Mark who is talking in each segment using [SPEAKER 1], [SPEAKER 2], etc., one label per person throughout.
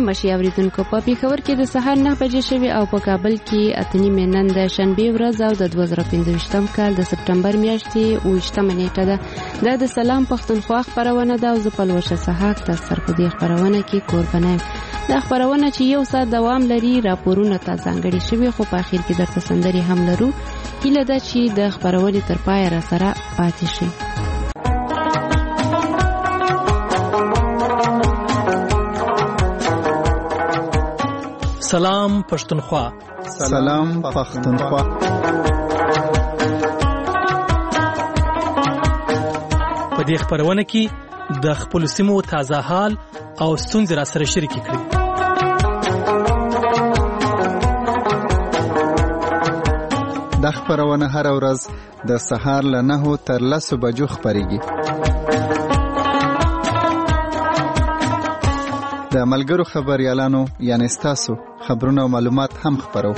[SPEAKER 1] مشي اوریدونکو په پیښور کې د سهار 9 بجې شوي او په کابل کې 8 نن د شنبه ورځ او د 2015 کال د سپټمبر میاشتې 28 نیټه ده. د سلام پښتونخوا خبرونه ده او زه په لوشه سهاک تاسو سره په دې خبرونه کې قربانه یم. دا خبرونه چې یو ساعت دوام لري راپورونه ته ځانګړي شوي خو په اخر کې درته سندري هم لرو. هیله ده چې د خبرونې تر پای را سره پاتې شي.
[SPEAKER 2] سلام پښتونخوا.
[SPEAKER 3] سلام پښتونخوا.
[SPEAKER 2] په دې خبرونه کې د خپل سیمو تازه حال او ستونزې را سره شریکې کړئ.
[SPEAKER 3] د خبرونه هر ورځ د سهار له 9 تر 10 بجو خبريږي. د ملګرو خبريالانو یعنی ستاسو خبرونه او معلومات هم خبرو.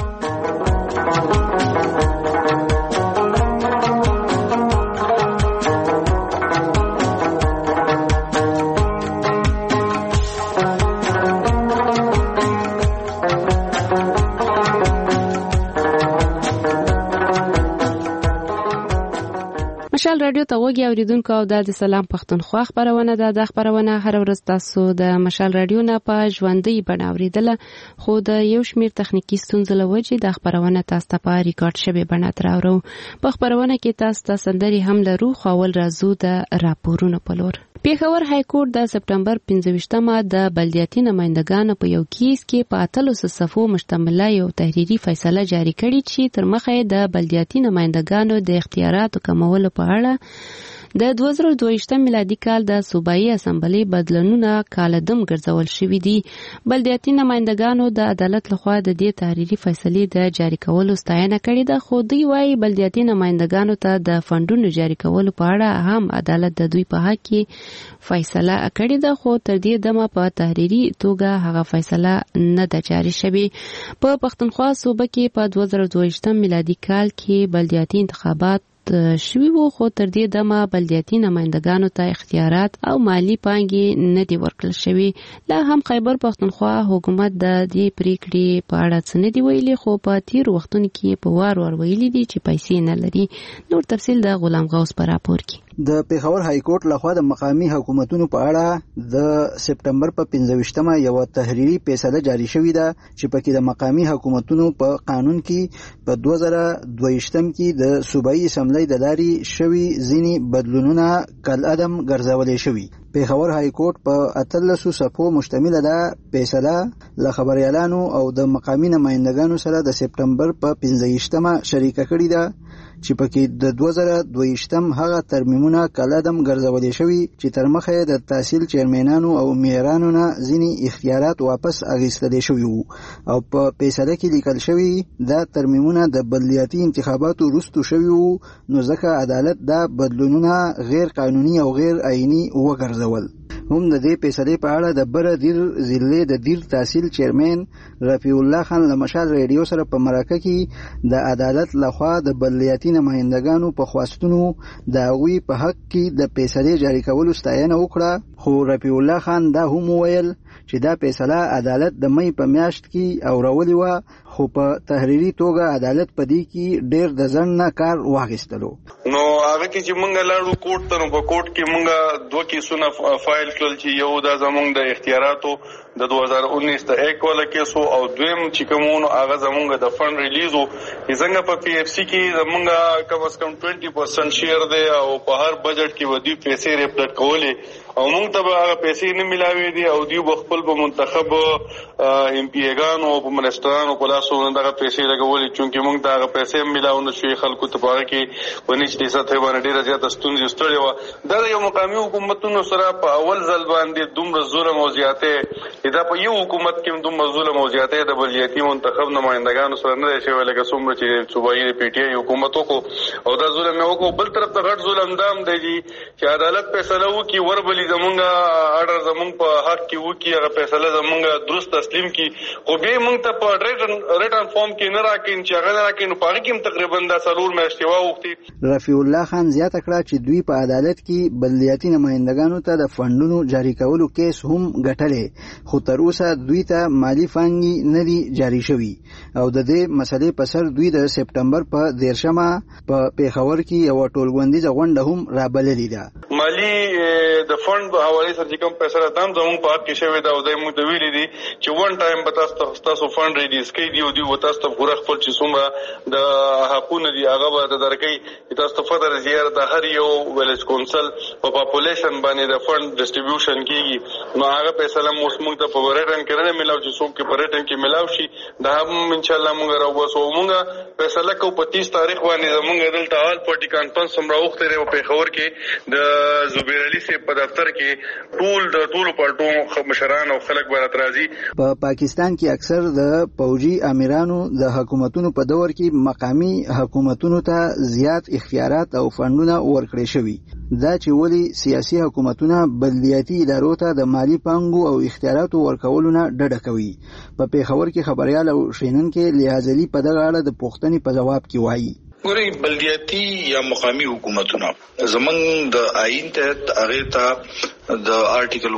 [SPEAKER 1] مشال رادیو ته وګورئ اوریدونکو او د سلام پښتونخوا خبرونه ده. د خبرونه هر ورځ تاسو د مشال رادیو نه په ژوندۍ بڼه اوریدله خو د یو شمیر تخنیکی ستونزې له وجې د خبرونه تاسو ته په ریکارډ شوی بڼه تراورو. په خبرونه کې تاسو ته سندري هم لرو خو ول راځو د راپورونو په لور. پیښور های کورټ د سپټمبر 15مه د بلدیاتي نمائندګانو په یو کیس کې په 800 صفحو مشتمله یو تحریری فیصله جاری کړې چې تر مخه د بلدیاتي نمائندګانو د اختیاراتو کمولو په اړه د 2022 میلادي کال د صوبایي اسمبلی بدلونونه کالدم ګرځول شوې دي. بلدیاتي نمائندګانو د عدالت لخوا د دې تحریری فیصلې د جاری کولو ستاینه کړې ده خو دوی وايي بلدیاتي نمائندګانو ته د فندونو جاری کولو په اړه هم عدالت د دوی په حق کې فیصله کړې ده خو تر دې دمه په تحریری توګه هغه فیصله نه ده جاری شوې. په پښتونخوا صوبه کې په 2022 میلادي کال کې بلدیاتي انتخابات شوي وو خو تر دې دمه بلدیاتي نمائندګانو ته اختیارات او مالی پانګې نه دي ورکړل شوي. لا هم خیبر پښتونخوا حکومت د دې پریکړې په اړه څه نه دی ویلي خو په تیر وختونو کې په وار ویلي دي چې پیسې نه لري. نور تفصیل د غلام غوث په راپور کې.
[SPEAKER 4] د پیښور های کورټ لخوا د مقامی حکومتونو په اړه د سپټمبر په 15مه یو تحریری فیصله جاری شوې ده چې پکې د مقامی حکومتونو په قانون کې په 2022 کې د صوبایي اسمبلی د لاري شوي ځینی بدلونونه کالعدم ګرځولې شوي. پیښور های کورټ په 800 صفحو مشتمله ده فیصله له خبريالانو او د مقامی نمائندګانو سره د سپټمبر په 15مه شریکه کړې ده چې پکې د 2022 هغه ترمیمونه کالعدم ګرځولې شوي چې تر مخه د تحصیل چیرمنانو او میرانو نه ځینی اختیارات واپس اخیستل شوي وو او په فیصله کې لیکل شوی دا ترمیمونه د بلدیاتي انتخاباتو وروسته شوي وو نو ځکه عدالت دا بدلونونه غیر قانوني او غیر آئینی وګرځول. هم د دې فیصلې په اړه د بر دیر ضلع د دیر تحصیل چیرمن رفیع الله خان له مشال ریډیو سره په مرکه کې د عدالت لخوا د بلدیاتي نمائندګانو په خواستونو د هغوی په حق کې د فیصلې جاری کولو ستاینه وکړه خو رفیع الله خان دا هم ویل چې دا فیصله عدالت د مې په میاشت کې اورولې و خو په تحریری توګه عدالت په دې کې ډېر د ځن نه کار واخیستلو.
[SPEAKER 5] نو هغه کې چې مونږ لاړو کوټ ته نو په کوټ کې مونږ دوه کیسونه فایل کړل چې یو دا زمونږ د اختیاراتو د 2019 د 1 والا کیسو او دویم چې کومونو هغه زمونږ د فند ریلیزو څنګه په پی اف سی کې زمونږ کم از کم 20% شیر دی او په هر بجټ کې ودی پیسې ریپورټ کولې او مونږ ته هغه پیسې نه ملاوي دي او دی خپل په منتخب ام پی ایګانو او په منسترانو په لاسو دغه پیسې لګولې چې مونږ ته هغه پیسې ملاو نه شي خلکو ته پاره کې ونی چې ساته باندې ډیره زیاته ستونزې ستړي و. دا یو مقامی حکومتونو سره په اول ځل باندې دومره ظلم او زیاتې دا په یو حکومت کې دومره ظلم او زیاتې د بلدیاتي منتخب نمائندګانو سره نه شوی لکه څومره چې صوبایي پی ټی آی حکومتو کو او دا ظلم یو کو بل طرف ته غټ ظلم دام دی چې عدالت فیصله وکي وربلی زمونږه اډر زمونږ په حق کې وکي هغه فیصله زمونږه درست تسلیم کی خو به مونږ ته په ریټن فارم کې نه راکین چې هغه نه راکین په هغه کې تقریبا د سلور میاشتې واوختي.
[SPEAKER 4] رفیع الله خان زیاته کړه چې دوی په عدالت کې بلدیاتي نمائندګانو ته د فندونو جاری کولو کیس هم ګټلې خو خو تر اوسه دوی ته مالی فنګي نه دي جاری شوي او د دې مسلې په سر دوی د سپټمبر په 13 په پیښور کې یو ټولغونډیزه غونډه هم رابللې ده.
[SPEAKER 5] مالی د فند په حواله سره کوم پیسې راځم زموږ په حق کې شوی دا او د موږ د ویلې دي چې ون ټایم به تاسو فند ریلیز کړئ دی او دی تاسو ته پوره خپل چې څومره د حقونه دي هغه به درکې تاسو ته فدر زیاره د هر یو ویلیج کونسل په پاپولیشن باندې د فند ډیسټریبیوشن کیږي نو هغه پیسې له موږ ته په ریټن کې نه ملاو چې څوک په ریټن کې ملاو شي دا هم ان شاء الله موږ راوځو موږ پیسې له کو 25 تاریخ باندې زموږ دلته حال پارټي کانفرنس هم راوخته لري په خبر کې د زبیر علي سے په دفتر کې ټول پارټو مشران او خلک برات راځي.
[SPEAKER 4] په پاکستان کې اکثر د پوجي امیرانو د حکومتونو په دور کې مقامی حکومتونو ته زیات اختیارات او فندونه ورکړي شوي دا چې ولی سیاسي حکومتونه بلدیاتي ادارو ته د مالی پانګو او اختیاراتو ورکولو نه ډډه کوي. په پیښور کې خبريال او شینونکو لیازلي په دغه اړه د پوښتنې په جواب کې وایي
[SPEAKER 6] ګوري بلدیاتي یا مقامی حکومتونه زمونږ د آئین تحت هغه ته د آرټیکل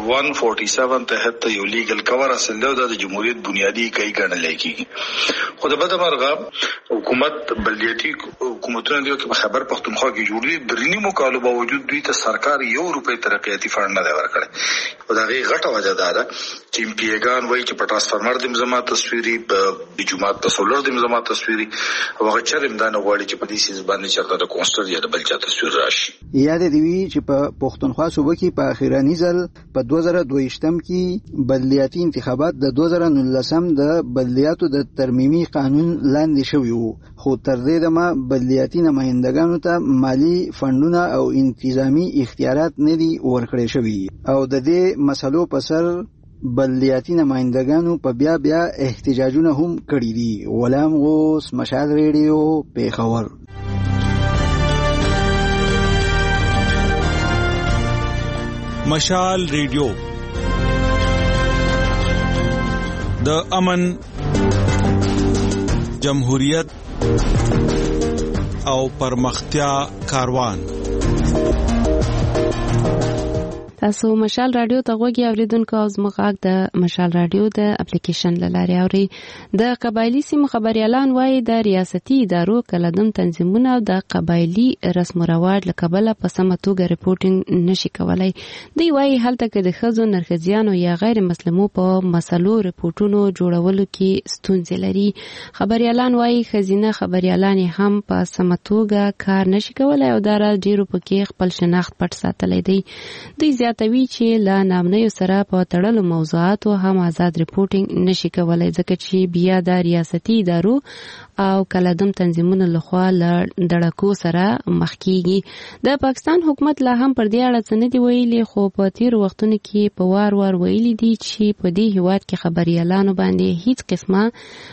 [SPEAKER 6] 147 تحت یو لیګل کور اصل دی د جمهوریت بنیادی کای ګڼل کیږي. خو د بده مرغه حکومت بلدیاتي حکومتونه دی چې خبر پښتونخوا کې جوړې درنی مقالبه باوجود دوی ته سرکار یو روپۍ ترقیاتی فند نه ورکړي. او دا غي غټه وجه ده چې پیګان وایي چې په ټرانسفارمر د مزما تصویري په جمعات په سولر د مزما تصویري او هغه چرم دانه غواړي چې په دې سیس باندې چرته د کونسټر یا د بلچا تصویر راشي.
[SPEAKER 4] یاد دی وی چې په پښتونخوا صوبه کې په اخیراني ځل په 2022 کې بلدیاتي انتخابات د 2019 د بلدیاتو د ترمیمي قانون لاندې شوی وو خو تر دې دمه بلدیاتي نمائندګانو ته مالی فندونه او انتظامی اختیارات نه دي ورکړي شوی او د دې مسلو په سر بلدیاتي نمائندګانو په بیا احتجاجونه هم کړي دي. غلام غوث مشال ریډیو پیښور.
[SPEAKER 7] مشال ریډیو د امن جمهوریت او پرمختیا کاروان.
[SPEAKER 1] تاسو مشال رادیو ته غوږی اوریدونکو او زموږ د مشال رادیو د اپلیکیشن لاري اوري. د قبایلی سیمو خبريالان وایي د ریاستي ادارو کلدم تنظیمونه او د قبایلی رسم و رواج لکبله په سمه توګه ریپورټینګ نشي کولای. دی وایي هلته کې د خزو نرخزیانو یا غیر مسلمو په مسلو ریپورټونو جوړولو کې ستونزې لري. خبريالان وایي خزینه خبريالان هم په سمه توګه کار نشي کولای او دا ډیرو پکې خپل شناخت پټ ساتلی دی. دوی زیاتوي چې لا نامنیو سره په تړلو موضوعاتو هم آزاد ریپورټینګ نشي کولای ځکه چې بیا د ریاستي ادارو او کلدم تنظیمونو لخوا له دړکو سره مخ کیږي. د پاکستان حکومت لا هم پر دې اړه څه نه دی ویلي خو په تیر وختونو کې په وار ویلي دي چې په دې هیواد کې خبريالانو باندې هیڅ قسمه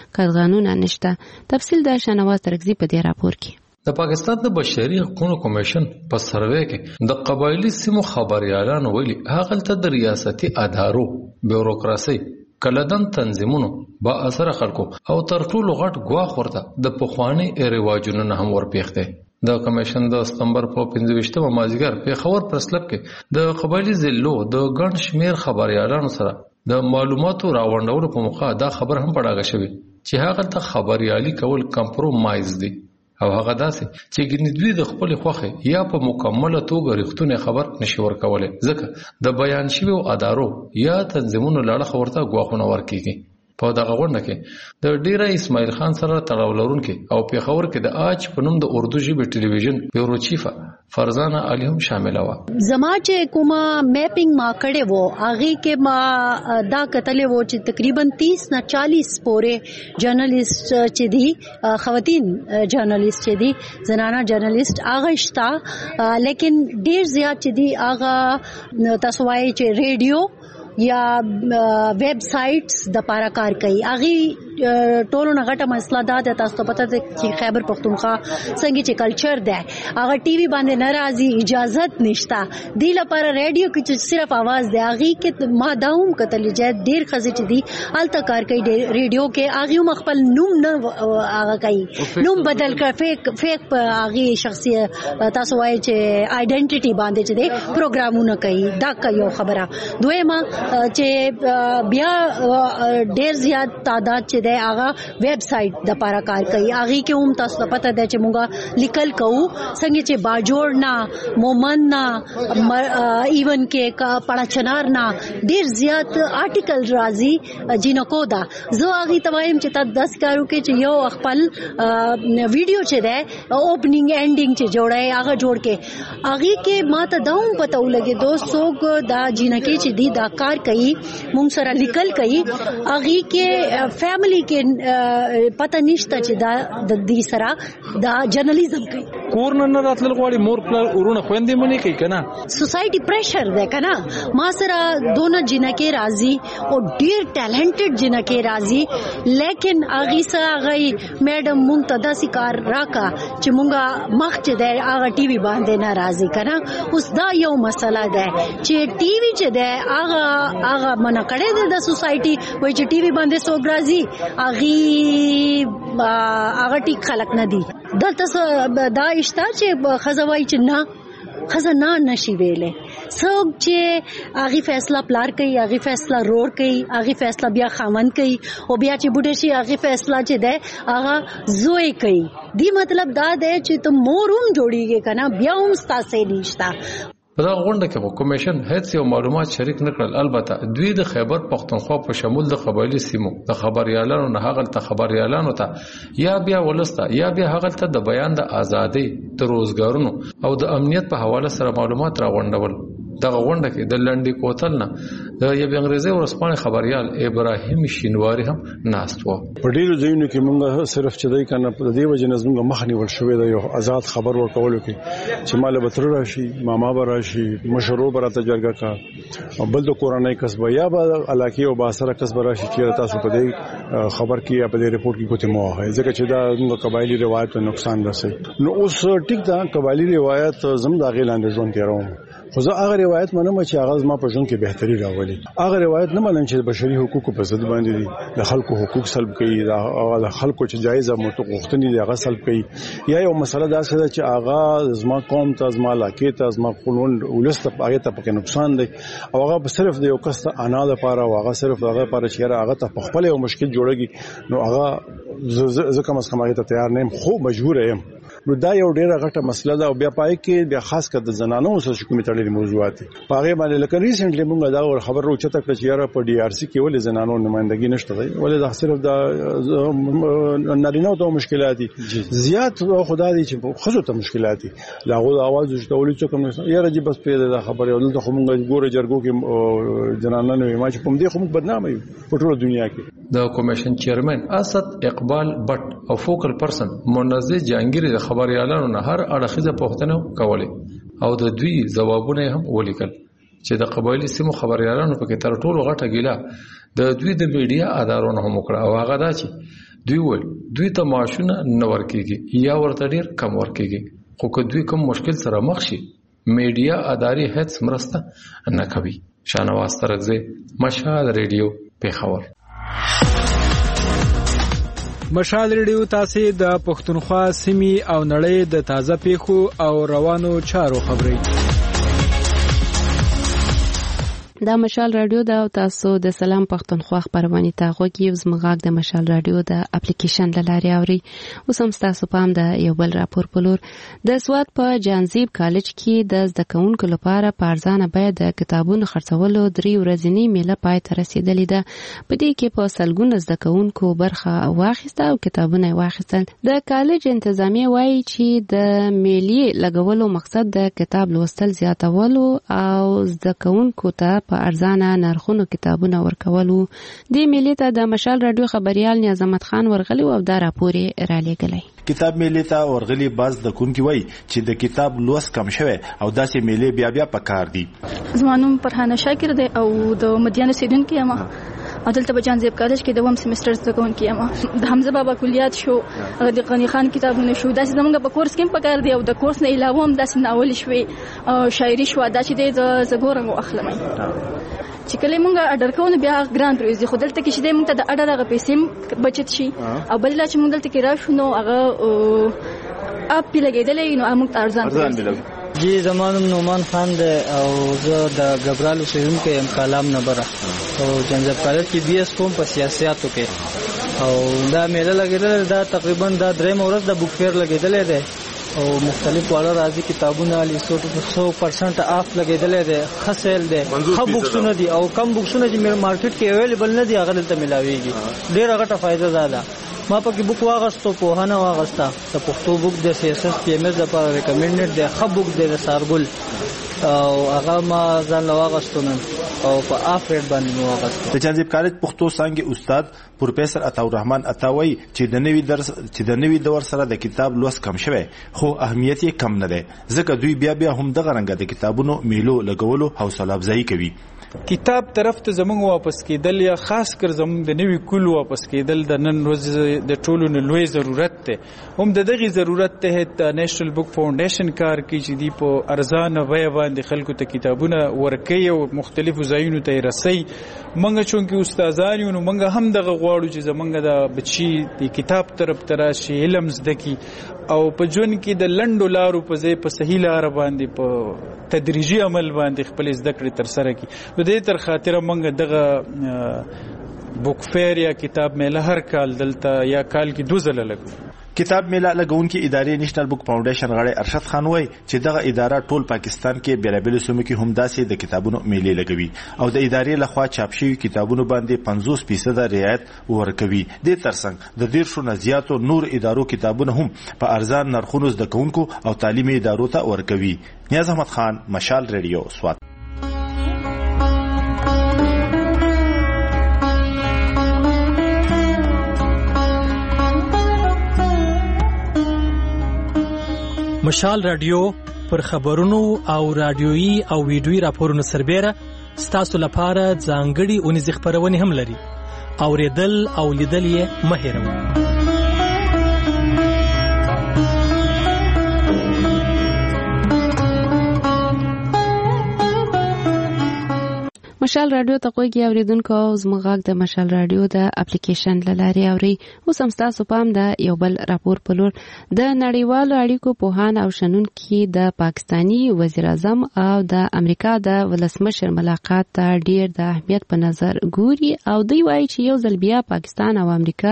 [SPEAKER 1] قانون نشته. تفصیل د شنواز ترکزی په دې راپور کې.
[SPEAKER 8] د پاکستان د بشري حقوقو کمیشن په سروې کې د قبایلی سیمو خبريالانو ویلي هغه ته د ریاستي ادارو بیوروکراسي کلدم تنظیمونو با اثر خلکو او تر ټولو غټ ګواښ ورته د پخوانی رواجونو نه هم ورپیښته. د کمیشن د سپتمبر په 15 مازیګر پیښور پرسلب کې د قبایلی ضلعو د ګڼ شمیر خبريالانو سره د معلوماتو راوړندولو په موخه دا خبر هم پړاګه شوی چې هغه ته خبريالي کول کمپرومایز دي او هغه داسې چې ګنې دوی د خپل خوخه یا په مکمله توګه رښتونه خبر نشي ورکولای ځکه د بیان شوی ادارو یا تنظیمونو لاړه خبرته غواخونه ورکیږي. په دغه غونډه کې د ډیره اسماعیل خان سره تړاو لرونکي او پیښور کې د آج په نوم د اردو ژبې ټلویزیون بیورو چیف فرزانه علی هم شامل و.
[SPEAKER 9] زما چې کومه میپینګ ما کړې وو هغه کې ما دا کتلې وو چې تقریبا 30 نه 40 پورې جرنالست چې دي خواتین جرنالست چې دي زنانه جرنالست هغه شتا لیکن ډیر زیات چې دي هغه تاسو وایي چې ریډیو یا ویب سایټس د پاره کار کوي. اغي ټولو نه غټه مسله ده تاسو ته پته ده چې خیبر پختونخوا څنګه چې کلچر ده هغه ټي وي باندې ناراضي اجازه نشته دی لپاره ریډیو کې چې صرف आवाज ده اغي کې ما داوم کتل چې ډیر خزې چې دي الته کار کوي ریډیو کې اغي مخبل نوم نه هغه کوي نوم بدل کړ فیک په اغي شخصي تاسو وایي چې ائیډنټیټي باندې چې دي پروګرامونه کوي دا کوي خبره. دویمه چې بیا ډیر زیات تعداد چې دی هغه ویب سټ د لپاره کار کوي. هغه کې هم تاسو ته پته ده چې مونږه لیکل کوو څنګه چې باجوړ نه مومن نه ایون کې پړا چنار نه ډیر زیات آرټیکل راځي جنکو دا. زه هغه توایم چې تاسو 10 کارو کې چې یو خپل ویډیو چې ده اوپننګ اینډینګ چې جوړای هغه جوړ کې هغه کې ماته داوم پته ولګي دوستو دا جنکی چې دی دا کار کوي مونږ سره لیکل کوي هغه کې فیملی کې پته نشته چې دا د دې سره دا جرنالیزم کوي.
[SPEAKER 10] کور نه راتل غواړي مور پلار ورونه خويندې منی کوي کنه
[SPEAKER 9] سوسایټي پریشر ده کنه. ما سره دونه جنکی راځي او ډیر ټیلنټډ جنکی راځي لیکن هغه سره غي میډم مونږ ته داسې کار راکا چې مونږه مخ چې ده هغه ټي وي باندې ناراضي کنه. اوس دا یو مسله ده چې ټي وي چې ده هغه منع کړی د سوسایټي وای چې ټي وي باندې سوګ راځي هغه ټیک خلک نه دي. دلته دا اشته چې خزوای چې نه خزانه نشي ویلې څوک چې هغه فیصله پلار کوي هغه فیصله رور کوي هغه فیصله بیا خاوند کوي او بیا چې بوډه شي هغه فیصله چې ده هغه زوی کوي. دی مطلب دا ده چې ته موروم جوړیږي کنه بیا هم ستاسو نشتا.
[SPEAKER 8] په دا غونډه کې کمیشن هیڅ یو معلومات شریک نه کړل. البته دوی د خیبر پختونخوا په شمول د قبایلی سیمو د خبريالانو نه هغه ته خبريالانو ته یا بیا ولسته یا بیا هغه ته د بیان د ازادي د روزګارونو او د امنیت په حواله سره معلومات راغونډول. دغه غونډه کې د لنډي کوتل نه د یو انګریزي ورسپانې خبريال ابراهیم شینواری هم ناست و.
[SPEAKER 11] په ډیرو ځایونو کې موږ صرف چې دای کنه په دې وجه نه زموږ مخ نیول شوې ده یو آزاد خبر ورکول کې چې مال به تر راشي ماما به راشي مشورو براته جرګه کا بل د کورنۍ کسب یا به علاقې او باسره کسب راشي چې تاسو په دې خبر کې یا په دې رپورت کې کوته مو ہے ځکه چې دا موږ قبایلی روایت ته نقصان رسي. نو اوس ټیک دا قبایلی روایت زم دا غیلاند ژوند تیروم خو زه هغه روایت منم چې هغه ما په ژوند کې بهتري راولي. هغه روایت نه منم چې بشري حقوقو په ضد باندې دي د خلکو حقوق سلب کوي د خلکو چې جایزه متغوښتنې دي هغه سلب کوي یا یو مسله دا څه چې هغه زما قوم ته زما علاقې ته زما خپلون ولست هغه ته پکې نقصان دی او هغه صرف د یو کس ته انا لپاره او هغه صرف هغه لپاره چې هغه ته په خپل یو مشکل جوړږي نو هغه زه کوم څه هغه ته تیار نه یم خو مجبور یم. نو دا یو ډیره غټه مسله ده او بیا پای کې بیا خاص کر د زنانو سره کومې تړلې موضوعات په هغه باندې لکه ریسنټلی موږ دا خبر راوچته کړ چې یاره په ډي ار سي کې ولې زنانو نمائندګي نشته دی ولې دا صرف د نارینه ته مشکلات دي زیات خدای دې چې خزو ته مشکلات دي لاغو आवाज وشتولې چې کوم نه یاره جی بس په دا خبره ولې ته موږ ګوره جرګو کې جنانانو ما چې کوم دې خو موږ بدنامه یو په ټول دنیا کې.
[SPEAKER 8] د کمیشن چیرمن اسد اقبال بټ او فوکل پرسن منزه جهانگیر د خبريالانو نه هر اړخیزه پوښتنه کولې او د دوی ځوابونه هم ولیکل چې د قبایلی سیمو خبريالانو په کې تر ټولو غټه ګیله د دوی د میډیا ادارونو هم وکړه او هغه دا چې دوی ول دوی ته معاشونه نه ورکیږي یا ورته ډیر کم ورکیږي خو که دوی کوم مشکل سره مخ شي میډیا اداري هیڅ مرسته نه کوي. شانواز ترغزی مشال ریډیو پیښور.
[SPEAKER 10] مشال ریډیو تاسو د پښتونخوا سیمې او نړۍ د تازه پیښو او روانو چارو خبري.
[SPEAKER 1] دا مشال رادیو دا تاسو د سلام پښتونخوا خبرونه ته غوږی زمغاک د مشال رادیو د اپلیکیشن لاري اوري. اوس هم تاسو پام د یو بل راپور پلور د سواد په جانزیب کالج کې د زده کوونکو لپاره په ارزانه بیه د کتابونو خرڅولو 3 ورځنی میله پای ته رسیدلې ده. په دې کې په سلګونه زده کوونکو برخه واخیسته او کتابونه واخیستل. د کالج انتظامیه وایي چې د میلې لګولو مقصد د کتاب لوستل زیاتولو او زده کوونکو ته په ارزانه نرخونو کتابونه ورکولو. د میلې ته د مشال رادیو خبريال نیاز احمد خان ورغلی او دا راپور را لېږلی.
[SPEAKER 12] کتاب میلې ته ورغلی باز د کونکي وای چې د کتاب لوست کم شوه او داسې میلې بیا پکار دي.
[SPEAKER 13] زمانوم فرحانه شاکر دی او د مدیان سیدونکو یم او دلته په جانزیب کالج کې دوم سیمستر زده کوونکی یم. د حمزه بابا کلیات شو د غنی خان کتابونه شو داسې زمونږ په کورس کې پکار دی او د کورس نه علاوه هم داسې ناول شوي او شاعري شو دا چې د زګورم اخلم چې کله مونږه اډر کوو بیا ګران پریز خو دلته کې شته مونږ ته د اډر غو پیسې بچت شي او بل چې مونږ دلته کې راشو نو هغه اپ لګیدلې نو موږ ارزان
[SPEAKER 14] جی زمانم نومان خان دی او زه د ګبرال اوسیدونکی یم کالام نبره او جنجب کالج کې بي اس کوم په سیاستو کې او دا میله لګېدل دا تقریبا دا درېم ورځ د بوک فیر لګېدلی دی او مختلف واړه راځي کتابونه علي 100% آف لګېدلی دی ښه سیل دی ښه بوکسونه دي او کم بوکسونه چې مارکیټ کې اویلیبل نه دي هغه دلته ملاویږي ډېره غټه فایده دا ده ما پکې بوک واغستو پوهانه واغسته د پښتو بوک د سیاست پی ام ایس لپاره ریکمنډډ دی ښه بوک دی د سارګل او هغه ما ځان له واغستو نن او په آف ریټ باندې مې واغسته.
[SPEAKER 12] د جانزیب کالج پښتو څانګې استاد پروفیسور عطاالرحمن عطاوي چې د نوي دور سره د کتاب لوست کم شوی خو اهمیت یې کم نه دی ځکه دوی بیا هم دغه رنګه د کتابونو میلو لګولو حوصله افزایی کوي.
[SPEAKER 10] کتاب طرف ته زمونږ واپس کېدل یا خاص کر زمونږ د نوي کول واپس کېدل د نن ورځ د ټولو نه لوی ضرورت دی هم د دغې ضرورت تحت نېشنل بک فاونډیشن کار کوي چې دی په ارزانه بیه باندې خلکو ته کتابونه ورکوي او مختلفو ځایونو ته یې رسوي. موږ چونکې استادان یو نو موږ هم دغه غواړو چې زمونږ د بچي د کتاب طرف ته راشي علم زده کړي او په ژوند کې د لنډو لارو په ځای په صحیح لاره باندې په تدریجي عمل باندې خپل زده کړې ترسره کړي. د دې تر خاطره موږ دغه بوک فیر یا کتاب میله هر کال دلته یا کال کې 2 ځله لګو.
[SPEAKER 12] کتاب میله لګونکي ادارې نېشنل بک فاونډیشن غړی ارشد خان وایي چې دغه اداره ټول پاکستان کې بیلابېلو سیمو کې هم داسې د کتابونو میلې لګوي او د ادارې لخوا چاپ شوي کتابونو باندې 50% رعایت ورکوي. دې ترڅنګ د 150 نه زیاتو نور ادارو کتابونه هم په ارزان نرخونو زده کوونکو او تعلیمي ادارو ته ورکوي. نیاز احمد خان، مشال ریډیو، سوات.
[SPEAKER 2] مشال رادیو پر خبرونو او رادیويي او ویډیويي راپورونو سربېره ستاسو لپاره ځانګړي اونیزې خپرونې هم لري. اوریدل او لیدل یې مه هېروئ.
[SPEAKER 1] مشال رادیو ته کوی اوریدونکو او زموږ د مشال رادیو د اپلیکیشن لاري اوري. اوس هم تاسو پام د یو بل راپور په لور د نړیوالو اړیکو پوهان او شنونکي د پاکستانی وزیر اعظم او د امریکا د ولسمشر ملاقات ته ډیر د اهمیت په نظر ګوري او دوی وایي چې یو ځل بیا پاکستان او امریکا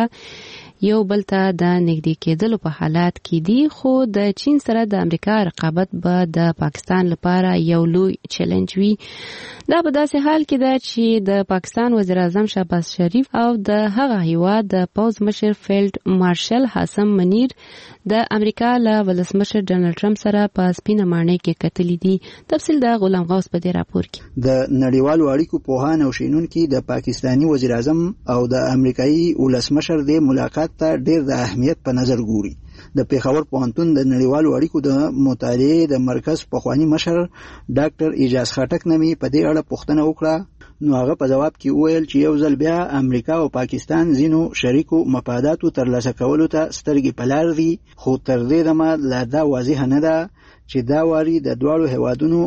[SPEAKER 1] یو بل ته د نږدې کېدلو په حالات کې دي خو د چین سره د امریکا رقابت به د پاکستان لپاره یو لوی چیلنج وي. دا په داسې حال کې ده چې د پاکستان وزیر اعظم شهباز شریف او د هغه هیواد د پوځ مشر فیلډ مارشل حسن منیر د امریکا له ولسمشر ډانلډ ټرمپ سره په سپینه ماڼۍ کې کتلي دي. تفصیل د غلام غوث په دې راپور کې.
[SPEAKER 4] د نړیوالو اړیکو پوهان او شنونکي د پاکستانی وزیر اعظم او د امریکایي ولسمشر د ملاقات ته ډېر د اهمیت په نظر ګوري. د پیښور پوهنتون د نړیوالو اړیکو د مطالعې د مرکز پخوانی مشر ډاکټر اجاز خټک نمی په دې اړه پوښتنه وکړه نو هغه په جواب کې وویل چې یو ځل بیا امریکا او پاکستان ځینو شریکو مفاداتو ترلاسه کولو ته سترګې په لار دي خو تر دې دمه لا دا واضح نه ده چې دا واري د دواړو هیوادونو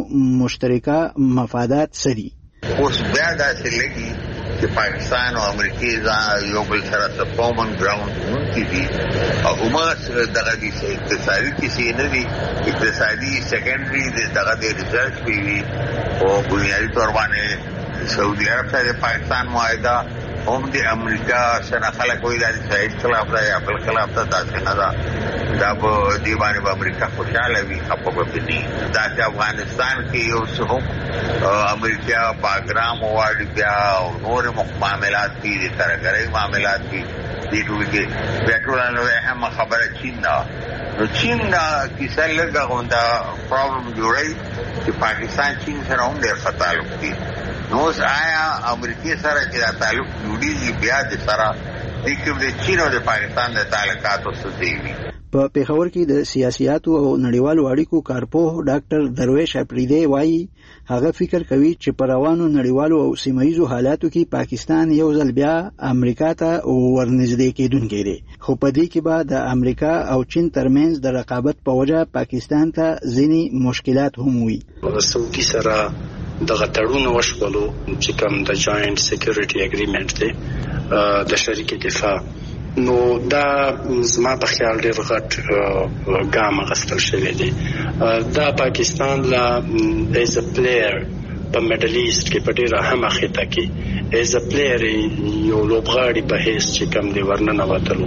[SPEAKER 4] مشترکه مفادات څه دي.
[SPEAKER 15] اوس بیا داسې لګي چې پاکستان او امریکا یو بل سره څه کامن ګراوند مونږ دي او همه دغه د اقتصادي کیسې نه دي اقتصادي سیکنډري دغه د ریسرچ وی او بنیادی تور باندې سعودي عرب سره پاکستان معاهده هم د امریکا سره خلک وایي د اسرائیل خلاف دی یا بل خلاف ته تاسو نه دا په دې باندې به امریکا خوشاله وي خپه به دي دا چې افغانستان کې یو څه هم امریکا باګرام واړي بیا او نور معاملات دي د ترګرۍ معاملات دي د ټول کې پیټرول نو هم خبره چین دا نو چین دا کیسه لږه غونډه پرابلم جوړي چې پاکستان چین سره هم ډېر ښه تعلق دي. نو آیا امریکا سره چې تعلق جوړیږي بیا د سره د کوم د چین او د پاکستان د تعلقاتو څه دی.
[SPEAKER 4] په پیښور کې د سیاسياتو او نړیوالو اړیکو کارپوه ډاکټر درویش اپریدی وایي هغه فکر کوي چې په روانو نړیوالو او سیمایي حالاتو کې پاکستان یو ځل بیا امریکا ته ورنږدې کېدونکی دی خو په دې کې به د امریکا او چین ترمنځ د رقابت په وجه پاکستان ته ځینې مشکلات هم وي.
[SPEAKER 16] سعودي سره دغه تړون وشولو چې کوم د جاینټ سکیورټي اګریمنټ دی د شریک دفاع نو دا زما په خیال ډېر غټ ګام اخیستل شوی دی. دا پاکستان لا ایز ا پلیئر په میډل ایست کې په ډېره اهمه خطه کې ایز ا پلیئر یو لوبغاړي په حیث چې کوم دی ورننه وتلو.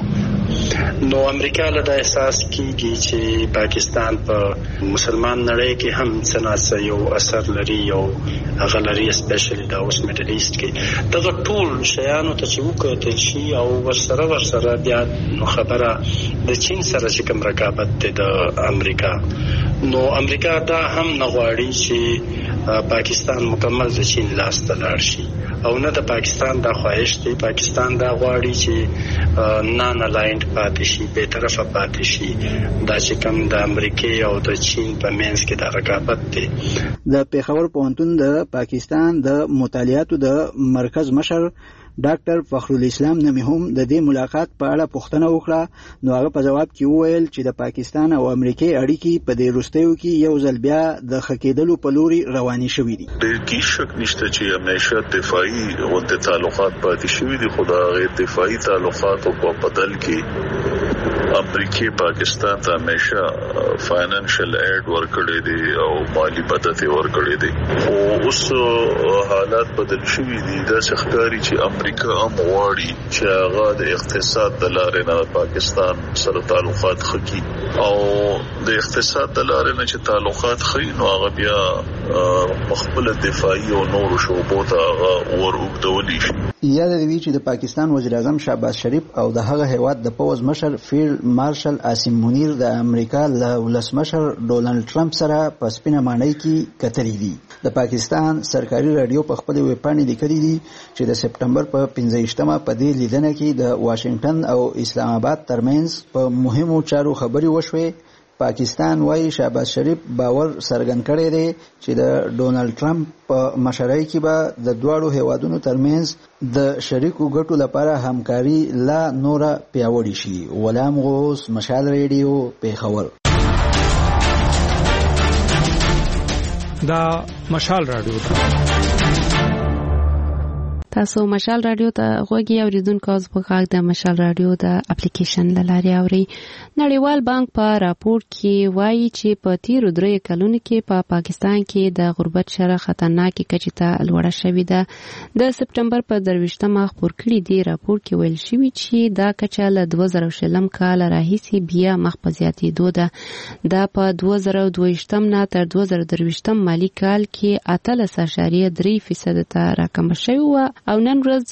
[SPEAKER 16] نو امریکا له دا احساس کیږي چې پاکستان په مسلمان نړۍ کې هم څه یو اثر لري او هغه لري اسپیشلی دا اوس میډل ایست کې دغه ټول شیانو ته چې وکړل شي او ورسره بیا خبره د چین سره چې کوم رقابت دی د امریکا. نو امریکا دا هم نه غواړي چې پاکستان مکمل د چین لاس ته لاړ شي او نه د پاکستان دا خواهش دی. پاکستان دا غواړي چې نان الاینډ پاتې شي، به طرفه پاتې شي. دا چې کوم د امریکای او د چین په منځ کې د رقابت دی.
[SPEAKER 4] د پیښور پوهنتون د پاکستان د مطالعاتو د مرکز مشر ډاکټر فخرالاسلام نمی هم د دې ملاقات په اړه پوښتنه وکړه. نو هغه په جواب کې وویل چې د پاکستان او امریکای اړیکې په دې وروستیو کې یو ځل بیا د ښه کېدلو په لوري روانې شوې دي.
[SPEAKER 17] ډېر کې شک نشته چې همیشه دفاعي او د تعلقات پاتې شوي دي، خو دا غیر دفاعي تعلقات په بدل کې امریکای پاکستان ته همیشه فاینانشل ایډ ورکړي دي او مالی مدد ورکړي دي. خو اوس حالات بدل شوي دي. دا ښکاري چې امریکا هم غواړي چې هغه د اقتصاد د لارې نه پاکستان سره تعلقات خکې او د اقتصاد د لارې نه چې تعلقات خې نو هغه بیا خپل دفاعي او نور شعبو ته ور وګدولي شي.
[SPEAKER 4] یاد دی چې د پاکستان وزیر اعظم شهباز شریف او د هغه هیواد د پوز مشر فیلډ مارشل عاصم منیر د امریکا له ولسمشر ډونالد ټرمپ سره په سپینه ماڼۍ کې کتلي دي. د پاکستان سرکاري رادیو په خپل ویب پاڼې لیکلي دي چې د سپټمبر په 15مه په دې لیدنه کې د واشنگټن او اسلام آباد ترمنځ په مهمو چارو خبري وشوي. پاکستان وايي شهباز شریف باور څرګند کړی دی چې د ډونالد ټرمپ په مشرۍ کې به د دواړو هیوادونو ترمنځ د شریکو ګټو لپاره همکاري لا نوره پیاوړې شي. غلام غوث، مشال ریډیو، پیښور.
[SPEAKER 2] دا مشال رادیو
[SPEAKER 1] تاسو مشال رادیو ته غوږی اوریدونکو اوس په غاګ د مشال رادیو د اپلیکیشن لاري اوري. نړیوال بانک په راپور کې وایي چې په تیرو 3 کلونو کې په پاکستان کې د غربت شرح خطرناکې کچې ته لوړه شوې ده. د سپټمبر په 23مه خپور کړي دی راپور کې ویل شوی چې دا کچه له 2020 کال راهیسې بیا مخ په زیاتېدو ده. دا په 2022 نه تر 2023 مالي کال کې 18.3% ته راکم شوی و او نن ورځ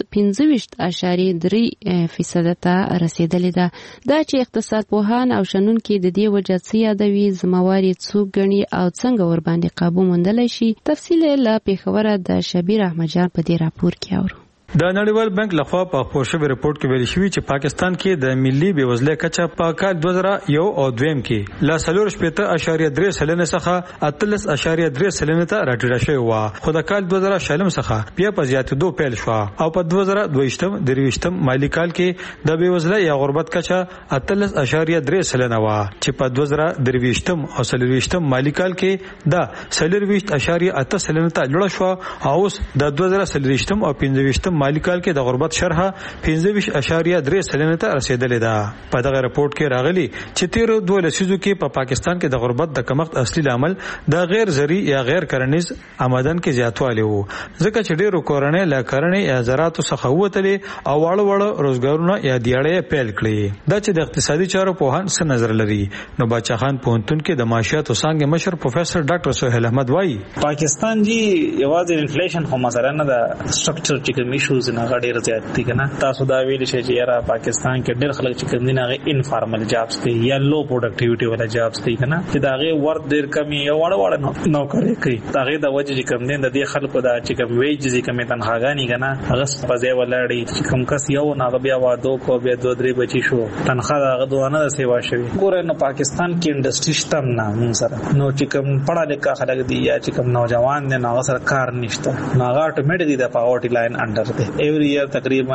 [SPEAKER 1] 25.3% ته رسیدلې ده. دا چې اقتصاد پوهان او شنونکي د دې وجه څه یادوي، زمواري څوک ګڼي او څنګه ور باندې قابو موندلی شي، تفصیل له پیښوره د شبیر احمد جان په دې راپور کې اورو.
[SPEAKER 18] د نړیوال بانک لخوا په خپور شوی رپورت کې ویل شوی چې پاکستان کې د ملي بېوزلۍ کچه په کال 2001 او 2002 کې لا 4.3% څخه 18.3% ته راټیټه شوې و، خو د کال 2020 څخه بیا په زیاتېدو پیل شو او په 2022 مالي کال کې د بېوزلۍ یا غربت کچه 18.3% و چې په 2023 او 2024 مالي کال کې دا 40.8% ته لوړ شو او اوس د 2023 او 2025 مالي کال کې د غربت شرح 15.3% ته رسیدلې ده. په دغه رپورت کې راغلي چې تیر 2 لسیزو کې په پاکستان کې د غربت د کمښت اصلي عامل د غیر زرعي یا غیر کرنیز آمدن کې زیاتوالی وو، ځکه چې ډېر کورنۍ له کرنې یا زراعت څخه ووتلې او واړه روزګارونه یا دیاړې پیل کړې. دا چې د اقتصادي چارو پوهان څه نظر لري، نو باچا خان پوهنتون کې د معاشیاتو څانګې مشر پروفیسور ډاکټر سہیل احمد وایي
[SPEAKER 19] پاکستان جی یوازې انفلیشن خو مثلا نه د سټرکچر چې کوم ایشوز نه غډیر زیات دي کنه. تاسو دا ویل شئ چې یاره پاکستان کې ډېر خلک چې کوم دي نه انفارمل جابز دي یا لو پروډکټیویټي ولا جابز دي کنه، چې دا غي ورت ډېر کمی یا وړ نوکری کوي. دا غي د وجه چې کوم دي د دې خلکو دا چې کوم ویجز کوم تنخواګانی کنه هغه په ځای ولاړی چې کوم کس یو نه بیا وادو کو بیا 2-3 بچی شو تنخواه هغه دوانه د سیوا شوی. ګوره نو پاکستان کې انډستری شته نه مون سره، نو چې کوم پړه لیکه خلک دي یا چې کوم نوجوان نه هغه سره کار نشته، نو هغه اټومیټیکلی د پاورټی لاین انډر دی ایوری ایئر تقریبا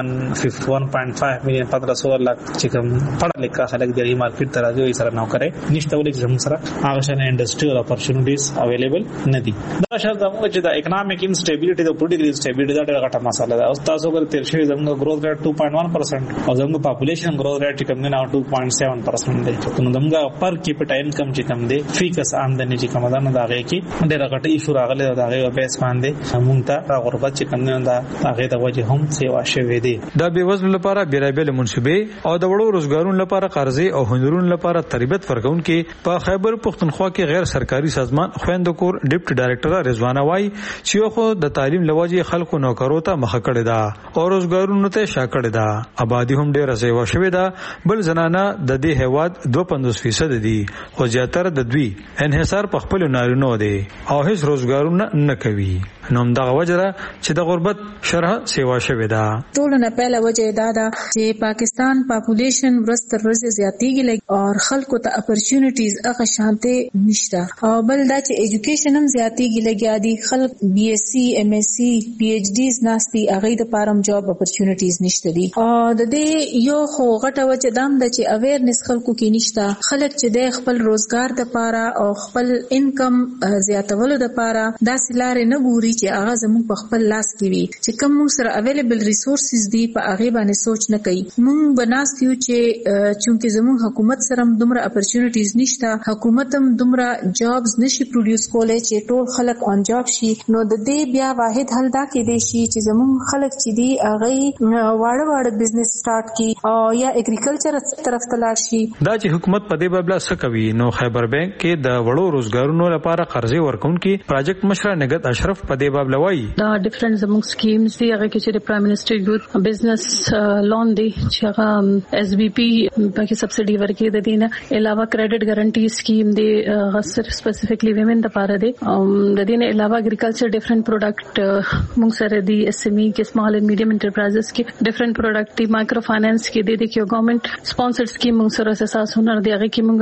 [SPEAKER 19] 51.5 میلیون 1500 لک چې کوم پړه لیکه خلک د مارکیټ ته راځي سره نو کوي نشته ولې زموږ سره هغه شنه انډستریال اپورچونټیز اویلیبل نه دي دا شرط زموږ چې د اکونومیک انسټیبিলিټي د پولیټیکل انسټیبিলিټي دا ډېر غټه مسله ده او تاسو ګر تیر شوی زموږ گروث ریټ 2.1% او زموږ پاپولیشن گروث ریټ چې کوم نه 2.7% دی نو زموږ پر کیپټا انکم چې کوم دی فیکس آمدنی چې کوم ده نو دا غي کې ډېر غټه ایشو راغله دا غي بیس باندې مونږ ته غربت چې کوم نه دا هغه د وجه هم سیوا شوی دی
[SPEAKER 18] د بیوزلو لپاره بیرابل منصوبې او د وړو روزګارونو لپاره قرضې او هنرونو لپاره تربیت ورکونکي په خیبر پختونخوا کې غیر سرکاري سازمان خويندکور ډیپټي ډایریکټر رضوانه وای چې خو د تعلیم لوجه خلکو نوکرو ته مخ کړی دا او روزګارونو ته شا کړی دا آبادی هم ډیره سیوا شوی دا بل زنانه د دې هواد 52% دي او زیاتره د دوی انحصار په خپل نارینو دي او هیڅ روزګارونه نه کوي نوم دا وجره چې د غربت شرح سیوا شوی دا
[SPEAKER 20] ټول نه پهله وجه دا ده چې پاکستان پاپولیشن ورځ تر ورځې زیاتېږي او خلکو ته اپورچونټیز هغه شانته نشته او بل دا چې ایجوکیشن هم زیاتېږي لګیا دي خلک بي اس سي ام اس سي پی ایچ ډیز ناشتي هغه د پارم جاب اپورچونټیز نشته دي او د دې یو خو غټه وجه دام ده چې اویرنس خلکو کې نشته خلک چې د خپل روزګار د پاره او خپل انکم زیاتولو د پاره دا سلاره نه ګوري چې هغه زموږ په خپل لاس کې وي چې کوم سره اویلیبل ریسورسز دي په هغه باندې سوچ نه کوي مونږ بناستیو چې چونکه زموږ حکومت سره دومره اپورچونټیز نشته حکومت هم دومره جابز نشي پروډوس کولای چې ټول خلک اون جاب شي نو د دې بیا واحد حل دا کې دی چې زموږ خلک چې دي هغه واړه بزنس سٹارټ کی او یا اګریکلچر طرف ته لاړ شي
[SPEAKER 18] دا چې حکومت په دې بابل څه کوي نو خیبر بانک کې د وړو روزګارونو لپاره قرضې ورکونکي پروجیکټ مشر نګت اشرف په دې بابل وایي
[SPEAKER 21] دا ډیفرنٹ زموږ سکیمز دي هغه کې چې پرایم منسٹر یوث بزنس لون دی چې هغه اس بي پی پکې سبسډي ورکړي د دینه علاوه کریډټ ګارانټي سکیم دی غصر سپیسیفیکلی ویمن د پاره دی د دینه علاوه اګریکلچر ډیفرنٹ پروډکټ موږ سره دی اس ام ای کې سمال اینڈ میډیم انټرپرایزز کې ډیفرنٹ پروډکټ دی مایکرو فینانس کې دی کې ګورنمنت سپانسرډ سکیم موږ سره اساس هنر دی هغه کې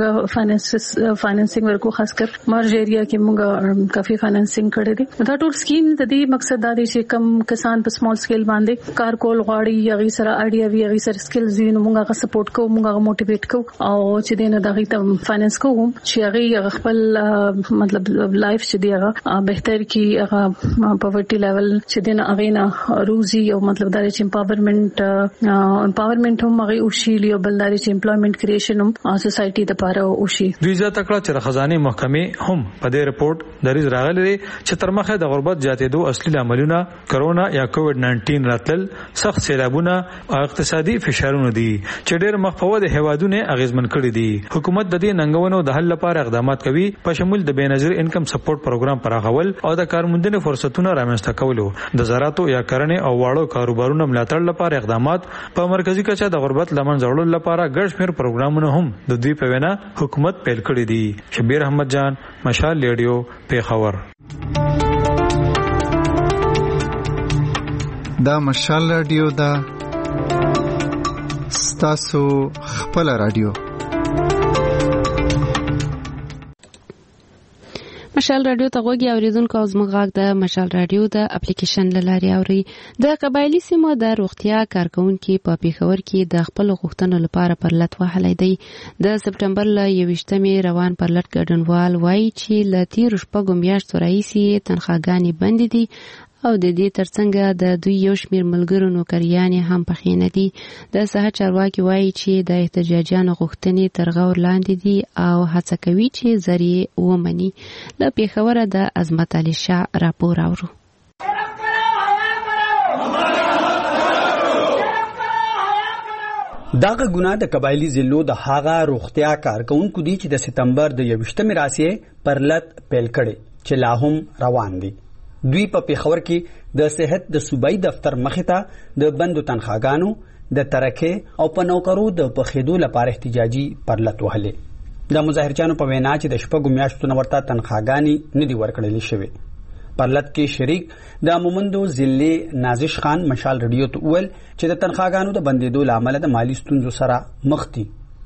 [SPEAKER 21] موږ فاینانسینګ ورکو خاص کر مرج ایریا کې موږ کافي فاینانسینګ کړی دی دا ټول سکیم د دې مقصد دا دی چې کم کسان په سمال سکیل باندې کار کول غواړي یا غي سره اړیا وی غي سره سکلز وی نو موږ هغه سپورټ کوو موږ هغه موټیویټ کوو او چې دینه دغه ته فاینانس کوو چې هغه خپل مطلب لایف چې دی هغه بهتر کی هغه پاورټي لیول چې دینه هغه نه روزي او مطلب دا چې امپاورمنت هم هغه او شی لیو بلداري چې امپلویمنت کریشن هم سوسايټي د پاره او شی
[SPEAKER 18] دوی ځا تکړه چې خزانه محکمه هم په دې رپورت دریز راغلي چې تر مخه د غربت زیاتېدو اصلي عملونه کرونا یا کووډ 19 راتل سخت سیلابونه او اقتصادي فشارونه دي چې ډېر مخفوه د هوادونه اغیزمن کړي دي حکومت د دې ننګونو د حل لپاره اقدامات کوي په شمول د بینظیر انکم سپورټ پروګرام پراخول او د کارموندنې فرصتونه رامنځته کولو د زراعتو یا کرنې او واړو کاروبارونو ملاتړ لپاره اقدامات په مرکزی کچه د غربت لمن ځړلو لپاره ګڼ شمېر پروګرامونه هم د دوی په وینا حکومت پیل کړي دي شبیر احمد جان مشال ریډیو پیښور
[SPEAKER 3] دا مشال رادیو دا ستاسو خپل رادیو
[SPEAKER 1] مشال رادیو ته غوږی اوریدونکو او زموږ غږ د مشال رادیو د اپلیکیشن له لارې اوري د قبایلی سیمو د روغتیا کارکونکو په پیښور کې د خپل غوښتنو لپاره پرلط وهلی دی د سپټمبر ل 21 روان پرلط ګډونوال وایي چې ل 13 میاشتو راهیسې تنخواګانې بند دي او د دې ترڅنګ د دوی یو شمېر ملګرو نوکریانې هم پخې نه دي د صحت چارواکي وایي چې د احتجاجیانو غوښتنې تر غور لاندې دي او هڅه کوي چې ذریعې ومني له پیښوره د عظمت علي شاه راپور اورو
[SPEAKER 22] داغه ګناه د قبایلی ضلعو د هاغه روغتیا کارکونکو دي چې د سپتمبر د 21 راسي پرلط پیل کړي چې لا هم روان دي دوی په پیښور کې د صحت د صوبایي دفتر مخې ته د بندو تنخواګانو د ترکه او په نوکرو د پخېدو لپاره احتجاجي پرلط وهلې د مظاهرچیانو په وینا چې د شپږو میاشتو نه ورته تنخواګانې نه دي ورکړل شوې پرلط کې شریک د مومندو ضلع نازش خان مشال رادیو ته ویل چې د تنخواګانو د بندیدو لامل د مالی ستونزو سره مخ دي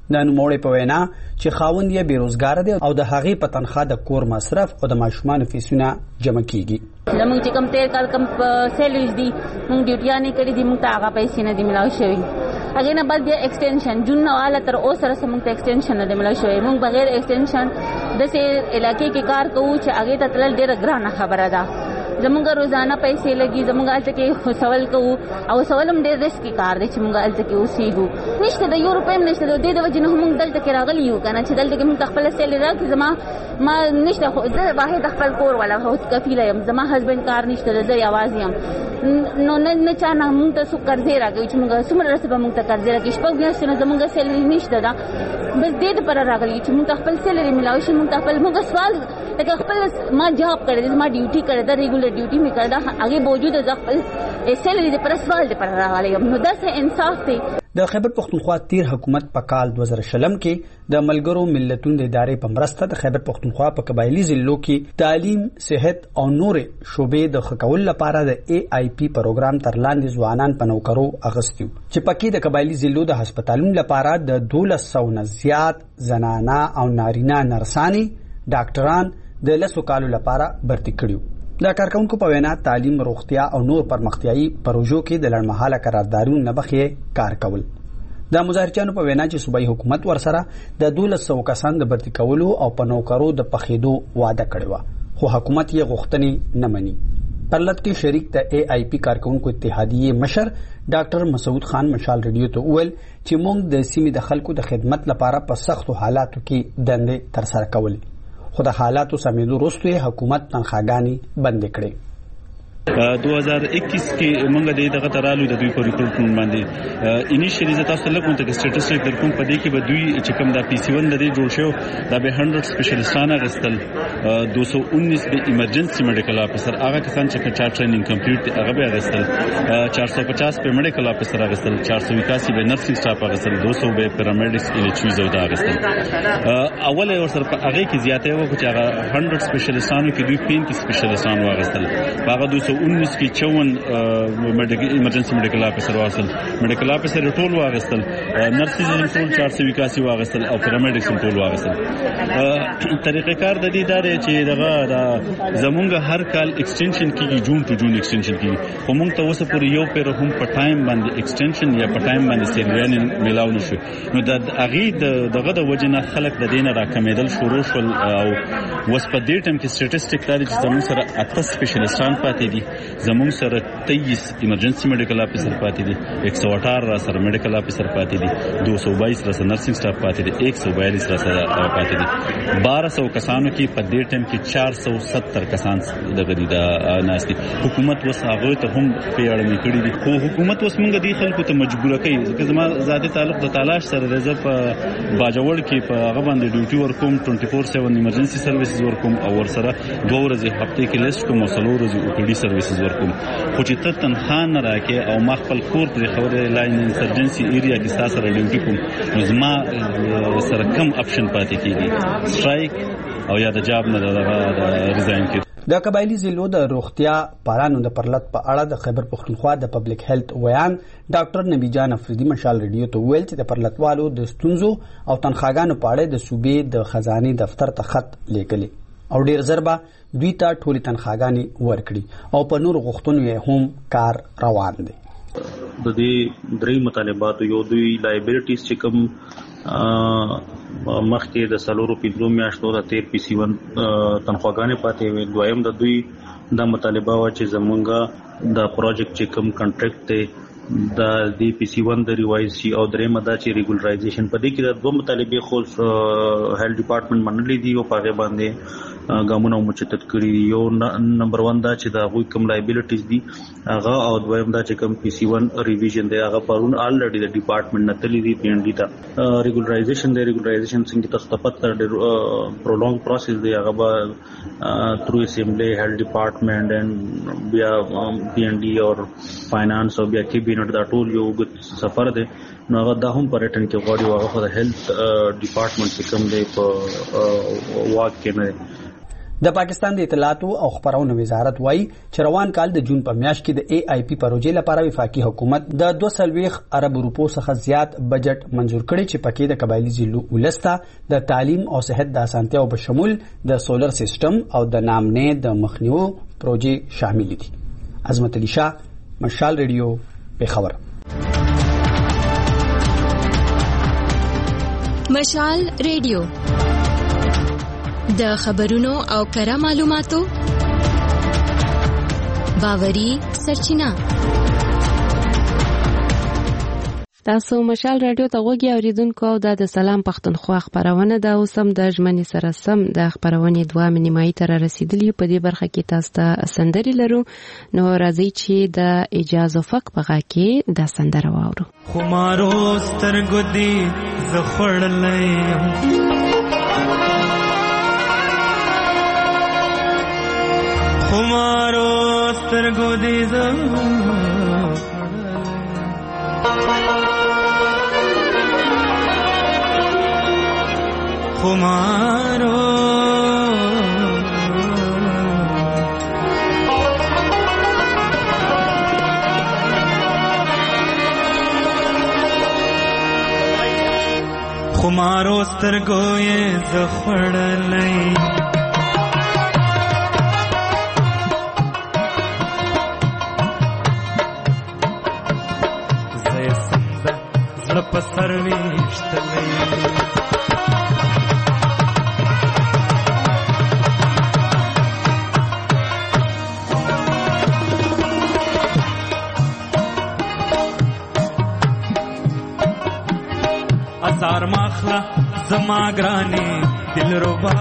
[SPEAKER 22] د نوموړي په وینا چې خاوند یې بیروزګار دی او د هغې په تنخوا د کور مصرف او د ماشومانو فیسونه جمع کیږي.
[SPEAKER 5] زموږ چې کوم تیر کال کوم سیلریز دي موږ ډیوټیانې کړې دي موږ ته هغه پیسې نه دي ملاو شوي. هغې نه بعد بیا ایکسټینشن جون نه واله تر اوسه سره موږ ته ایکسټینشن نه دی ملاو شوی. موږ بغیر ایکسټینشن داسې علاقې کې کار کوو چې هغې ته تلل ډېره ګرانه خبره ده. زموږ روزانه پیسې لګي زموږ هلته کې سوال کوو او سوال هم ډېر رسکي کار دی چې موږ هلته کې اوسېږو. نشته د یو روپۍ هم نشته د دې د وجې نه موږ دلته کې راغلي یو که نه چې دلته کې موږ ته خپله سیلري راکړي. ما نشته خو زه واحد خپل کور والا کفیله یم. زما هسبینډ کار نشته زه یوازې یم. نو نه چا نه موږ ته څوک قرضې راکوي چې موږ څومره رسې به موږ ته قرضې راکړي. شپږ میاشتې نه زموږ سیلري نشته ده. بس دې دپاره راغلي چې موږ ته خپل سیلري میلاو شي. موږ ته خپل موږ سوال لکه خپل ما جاب کړی دی زما ډیوټي کړې ده ریګولر ډیوټي مې کړې ده هغې باوجود زه خپل سیلري دپاره سوال دپاره راغلی یم. نو داسې انصاف دی.
[SPEAKER 22] د خیبر پښتونخوا تیر حکومت په کال 2020 کې د ملګرو ملتونو د ادارې په مرسته د خیبر پښتونخوا په قبایلی ضلعو کې تعلیم، صحت او نور شوبې د ښه کولو لپاره د AIP پروګرام تر لاندې ځوانان په نوکرو اغوستي چې پکې د قبایلی ضلعو د هسپتالونو لپاره د 1200 نه زیات زنانه او نارینه نرسانې ډاکټران د 10 کالو لپاره برتي کړیو. د کارکونکو په وینا تعلیم، روغتیا او نور پرمختیایي پروژو کې د لړمحاله قراردادونو نه بخې کار کول. د مظاهرچیانو په وینا چې صوبایي حکومت ورسره د 1200 کسان د برتي کولو او په نوکرو د پخېدو وعده کړې وه خو حکومت یې غوښتنې نه مني. پرلط کې شریک د AIP کارکونکو اتحادیې مشر ډاکټر مسعود خان مشال ریډیو ته وویل چې موږ د سیمې د خلکو د خدمت لپاره په سختو حالاتو کې دندې ترسره کولې خو د حالاتو سمېدو وروسته حکومت تنخواګانې بندې کړې.
[SPEAKER 6] 2021 کې موږ دغه ترالو د دوی په ریکروټمنټ باندې انیشلی زه تاسو له کوم ته سټټیسټیک درکوم په دې کې به دوی چې کوم د PC1 د دې جوړ شو دا به 100 سپیشلیستانه غستل 219 به ایمرجنسي میډیکل افیسر هغه کسان چې چا ټریننګ کمپلیټ هغه به غستل 450 به میډیکل افیسر غستل 481 به نرسینګ سټاف غستل 200 به پیرامیډکس الچویز او دا غستل. اول اور سره هغه کې زیاته و چې هغه 100 سپیشلیستانو کې دوی 35 سپیشلیستان واغستل. هغه 219 کې 54 ایمرجنسي میډیکل افیسر واغستل. میډیکل افیسر ټول واغستل. نرسینګ ټول 481 واغستل او پیرامیډکس ټول واغستل. طریقې کار د دې دار چې دغه زمونږ هر کال ایکسټنشن کیږي جون ټو جون ایکسټنشن کیږي خو موږ ته اوس پورې یو پیر هم په ټایم باندې ایکسټنشن یا په ټایم باندې سیریان ملاو نشو. نو د اغي دغه د وجنه خلک د دینه راکمېدل شروع شول او وس په دې ټیم کې سټټیسټیک دا چې زموږ سره 8 سپیشلیستان پاتې دي. زموږ سره 23 ایمرجنسي میډیکل افیسر پاتې دي. 118 را سره میډیکل افیسر پاتې دي. 222 را سره نرسینګ سټاف پاتې دي. 142 را سره پاتې دي. 1200 کسانو کې په دې ټیم کې 470 کسان دغه دي د ناشتي. حکومت وس هغه ته هم پیاړنې کړې دي خو حکومت وس موږ دي خلکو ته مجبور کوي ځکه زما ذاتي تعلق د تلاش سره رضا په باجوړ کې په هغه باندې ډیوټي ورکوم 24/7 ایمرجنسي سرویسز ورکوم او ورسره 2 ورځې هفته کې لیست کوم او 3 ورځې اوپیډي سرویسز ورکوم. خو چې ته تنخوا نه راکې او ما خپل کور پر خبره لاین انسرجنسي ایریا کې تاسو سره ډیوټي کوم نو زما سره کم اپشن پاتې کیږي سټرایک او یا د جاب نه د ریزاین کې.
[SPEAKER 22] د قبایلی ضلعو د روغتیا پالانو د پرلط په اړه د خیبر پښتونخوا د پبلک هیلث ویان ډاکټر نبی جان افریدي مشال ریډیو ته ویل چې د پرلطوالو د ستونزو او تنخواګانو په اړه د صوبې د خزانه دفتر ته خط لیکلی او ډیر ضربه دوی ته ټولې تنخواګانې ورکړي او په نور غوښتنو یې هم کار روان دی.
[SPEAKER 23] د دې درې مطالبات یو دوی لایبیلیټیز چې کوم مخکې د 4-5 میاشتو د 13 PC1 تنخواګانې پاتې وي. دویم د دوی دا مطالبه و چې زمونږه د پروجیکټ چې کوم کنټریکټ ته د دی PC1 د ریوایز شي او درېمه دا چې ریګولرایزیشن په دې کې د دوه مطالبې خو هیلث ډپارټمنټ منلې دي او په هغه باندې ګامونه مچتت کړی. یو نمبر 1 دا چې دا غوي کوم لایبیلیټیز دي هغه او دویم دا چې کوم PC1 ریویژن دی هغه پرون الریډي د ډپارټمنټ نه تللی دی PND ته. ریګولرایزیشن څنګه تاسو ته پته د پرولونګ پروسس دی هغه به تھرو اسمبلی هیلث ډپارټمنټ اند بیا PND او فاینانس او بیا کیبینټ دا ټول یو سفر دی. نو هغه دا هم پریټن کې غواړي هغه د هیلث ډپارټمنټ کې کوم دی په واک کې نه.
[SPEAKER 22] د پاکستان د اطلاعات او خبرونو وزارت وایي چې روان کال د جون په میاشت کې د AIP پروژې لپاره وفاقي حکومت د 240 ارب روپو څخه زیات بجټ منزور کړی چې پکې د قبایلی ضلعو ولسته د تعلیم او صحت د اسانتیاو په شمول د سولر سیستم او د نامنې د مخنیوي پروژې شامل دي. عظمت علي شاه، مشال ریډیو، پیښور.
[SPEAKER 7] مشال ریډیو د خبرونو او کره معلوماتو باوري سرچینه.
[SPEAKER 1] تاسو مشال رادیو ته غوږی اوریدونکو او د سلام پښتونخوا خبرونه د اوسم د ژمنې سره سم د خبرونې دوه نیمایي تر رسیدلی په دې برخه کې تاسو ته سندري لرو. نو راځي چې د اجازه فق بغا کې د سندره واورو.
[SPEAKER 9] خمارو سترګو دې زخړلې خمارو سترګو دې خمارو خمارو سترګو یې زخړلې زې سمزه زړه په سر ویشتلې ازار ماخلا زما گرانی دل ربا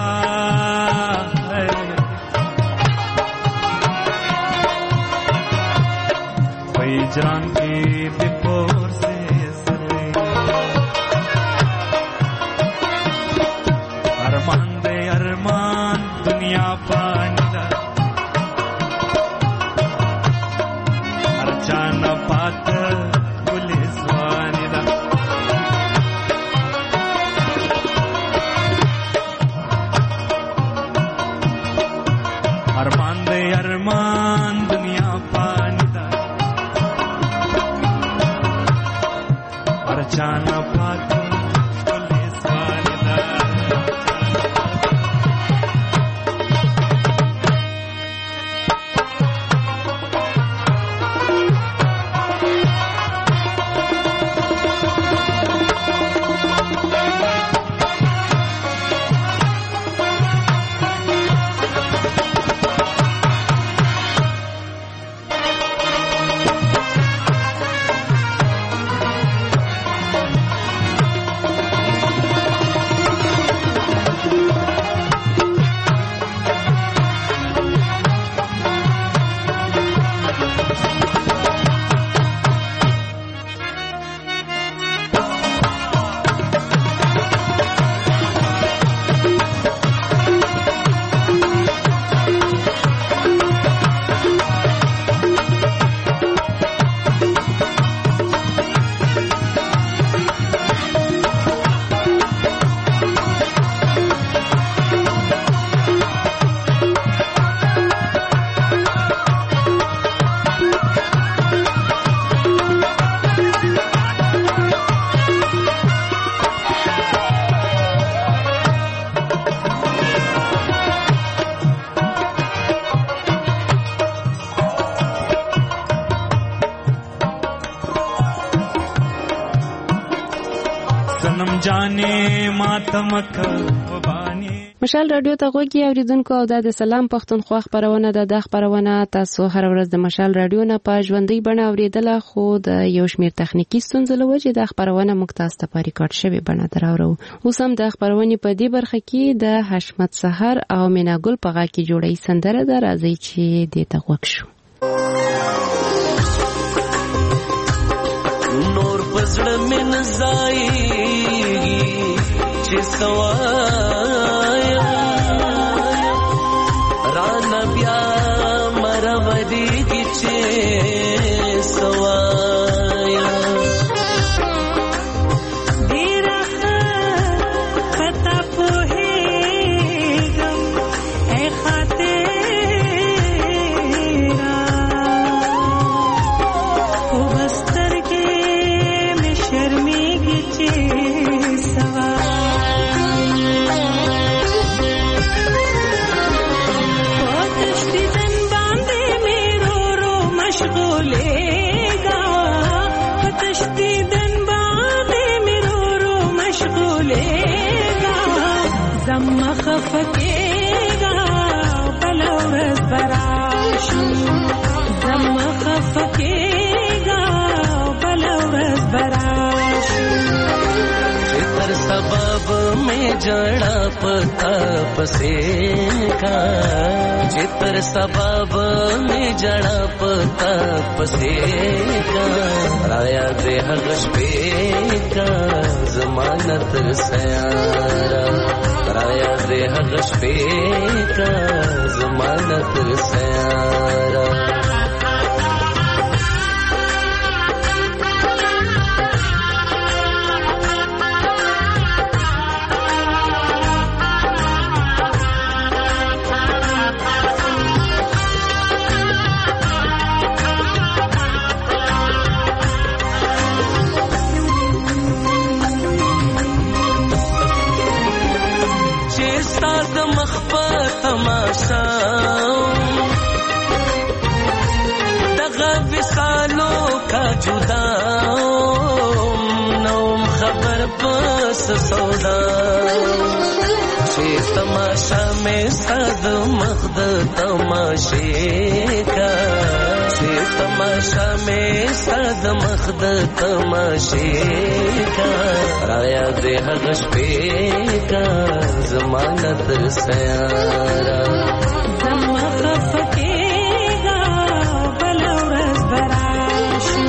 [SPEAKER 9] وی جران کی بپور سے سرے ارمان دے ارمان دنیا پاندا ارچانا پات پولیس واندا ارمان دے ارمان دنیا پانی دا ارچانا پاتی پولیس والی دا
[SPEAKER 1] مشال رادیو ته غوږی اوریدونکو او د سلام پښتونخوا خبرونه د خبرونه تاسو هر ورځ د مشال رادیو نه په ژوندۍ بڼه اوریدله، خو د یو شمیر تخنیکی ستونزې له وجې د خبرونه مکتاس ته په ریکارډ شوی بڼه دراوړو. اوس هم د خبرونې په دې برخه کې د حشمت سحر او میناګل په غا کې جوړی سندره ده. راځي چې دې ته غوږ شو.
[SPEAKER 11] نور پزړه من زای چې سوایا رانا بیا مرودی کی چې سوایا دیره خطا په هیګم اخ
[SPEAKER 8] زما خفکیگا بلا ورځ براشي زما خفکیگا بلا ورځ براشي
[SPEAKER 11] تر سبب میں جڑا پتا پسے کا چتر سبب میں جڑا پتا پسے کا رایا دے حغش پہ کا ضمانت سیارا رایا دے حغش پہ کا ضمانت سیارا دغه وصالو کا جدا نوم خبر پس سودا چې تماشا میں صد مخد تماشے کا چې تماشا میں صد مخد تماشے کا رایا دے حغش پہ کا ضمانت سیارا
[SPEAKER 8] زما خفکیگا بلا ورځ براشي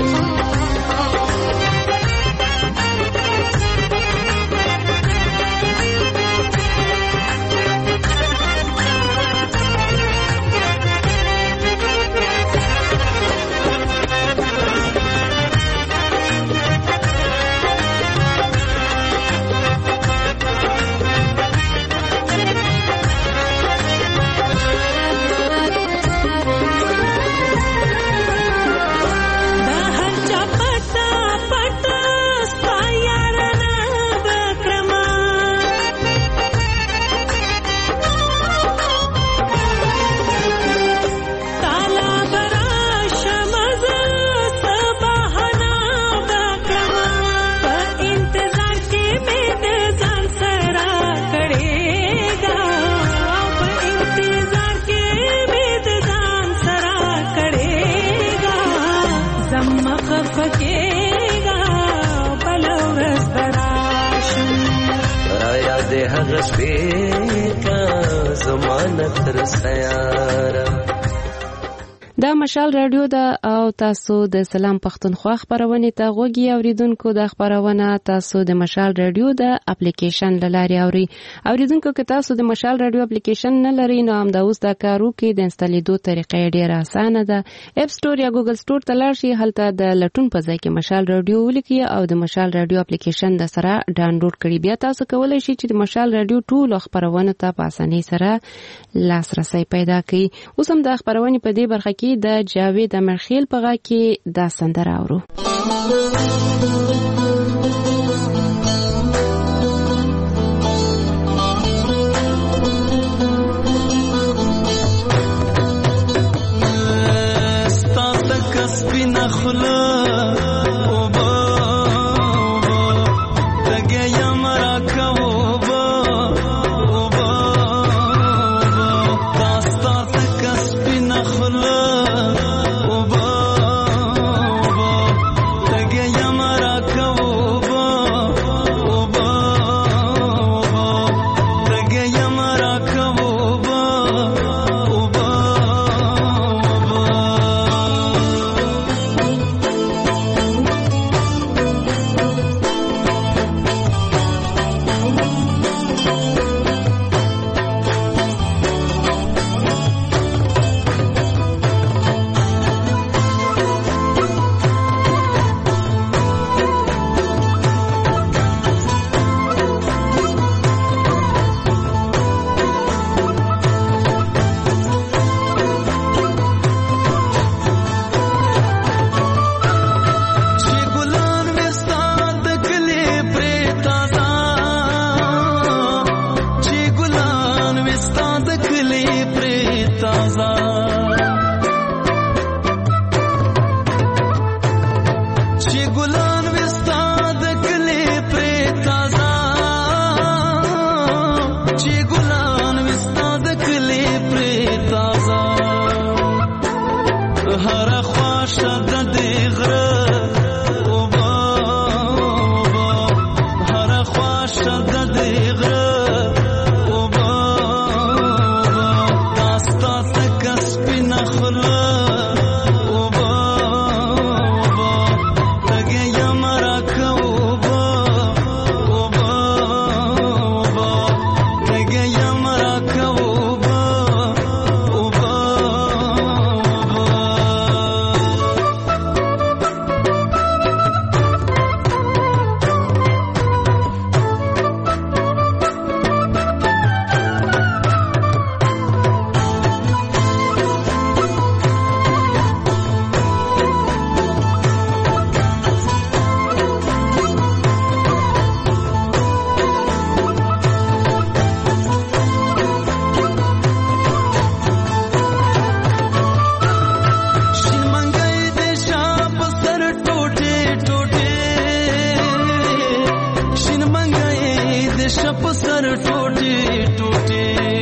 [SPEAKER 11] حغش پہ کا ضمانت سیارا
[SPEAKER 1] دا مشال رادیو دا او تاسو د سلام پښتونخوا خبرونه ته غوږی اوریدونکو د خبرونه تاسو د مشال رادیو د اپلیکیشن لاري اوریدونکو که تاسو د مشال رادیو اپلیکیشن نه لرئ نو هم دا اوس دا کارو کې د انسټالیدو طریقې ډیره اسانه ده اپ سٹور یا ګوګل سٹور ته لاړ شئ هلته د لټون په ځای کې مشال رادیو ولیکئ او د مشال رادیو اپلیکیشن د سره ډاونلوډ کړئ بیا تاسو کولی شئ چې د مشال رادیو ټول خبرونه ته په اسانۍ سره لاسرسي پیدا کړئ اوس هم د خبرونه په دې برخه کې د جاوید امرخیل په غا کې دا سندره اورو
[SPEAKER 11] ستا تک سپین خلا
[SPEAKER 13] Yamara
[SPEAKER 11] ټوټه ټوټه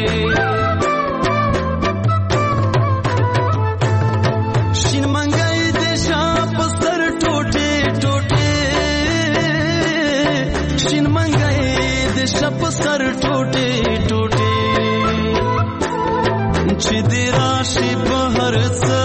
[SPEAKER 11] شین منګای د شاپ سر ټوټه ټوټه شین منګای د شاپ سر ټوټه ټوټه چې د راشي په هر څه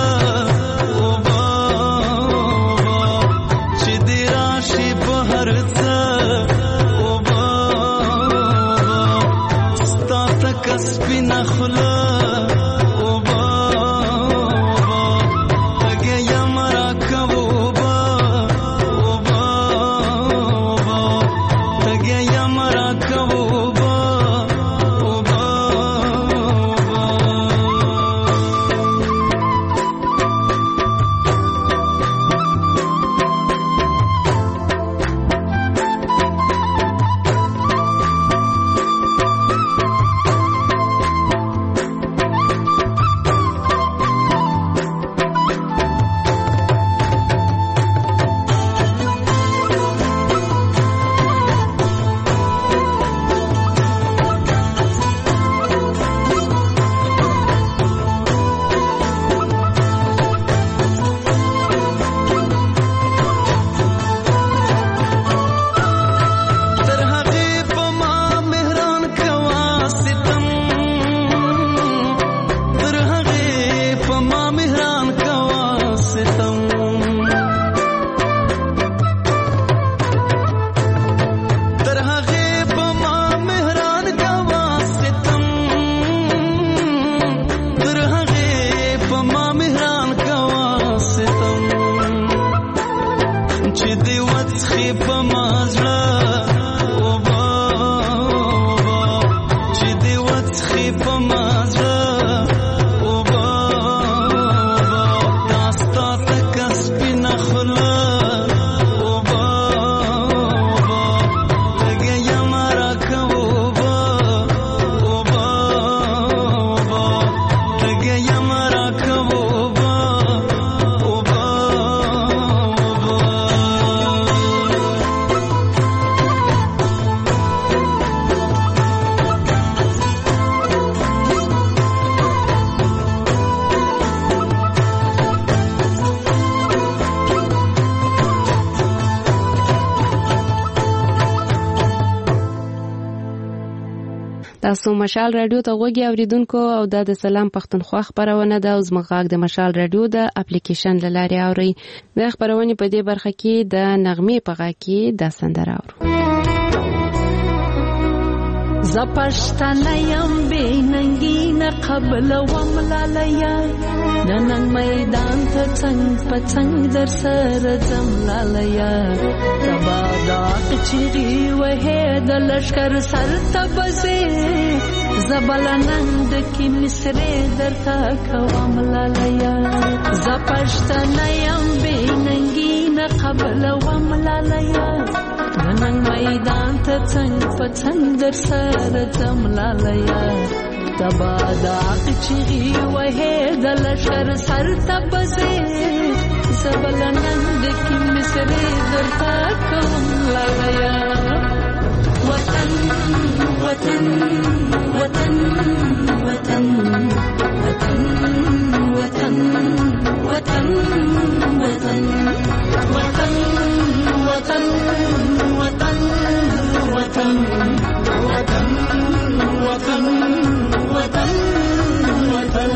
[SPEAKER 1] تاسو مشال رادیو ته غوږی اوریدونکو او د سلام پښتونخوا خبرونه د زمغاګ د مشال رادیو د اپلیکیشن لاري اوري د خبرونه په دې برخه کې د نغمه په غا کې د سندره اورو
[SPEAKER 8] زپشتنه یم بیننګینه قبل وملالیا ننن میدان ته څنګ په څنګ در سره زملالیا تبادا چیرې وه د لشکر سر تبزه زبلنند کی مصرې درته کوملالیا زپشتنه یم بیننګینه قبل وملالیا نن میدان ته څنګ په څنګ در سره زملالیا تبادا چیرې وه د لشکر سر تبزه زبلنند کی مصرې درته کوملالیا وطن وطن وطن وطن وطن وطن وطن وطن وطن وطن وطن وطن وطن وطن وطن وطن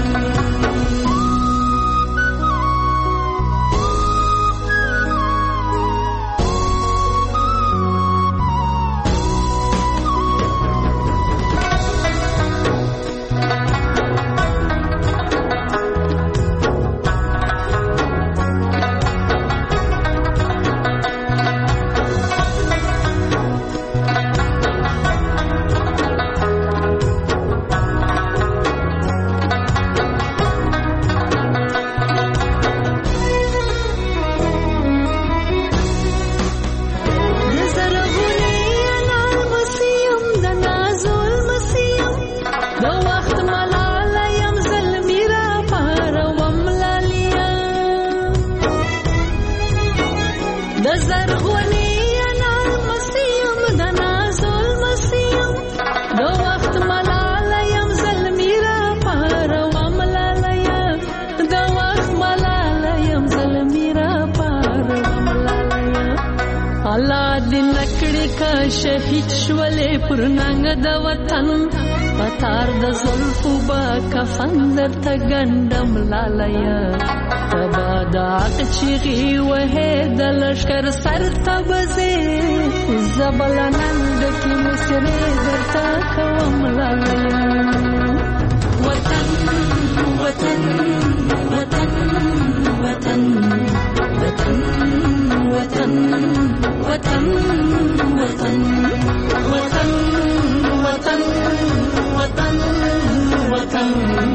[SPEAKER 8] شولې پر ننګ د وطن پتار د زلفو با کفن درته ګنډم لالیه تبا د عق چیغې وهې د لښکر سر ته بځې زبله نن ډکې مسرې درته کوم لالیه وطن وطن وطن وطن وطن وطن وطن وطن وطن وطن وطن وطن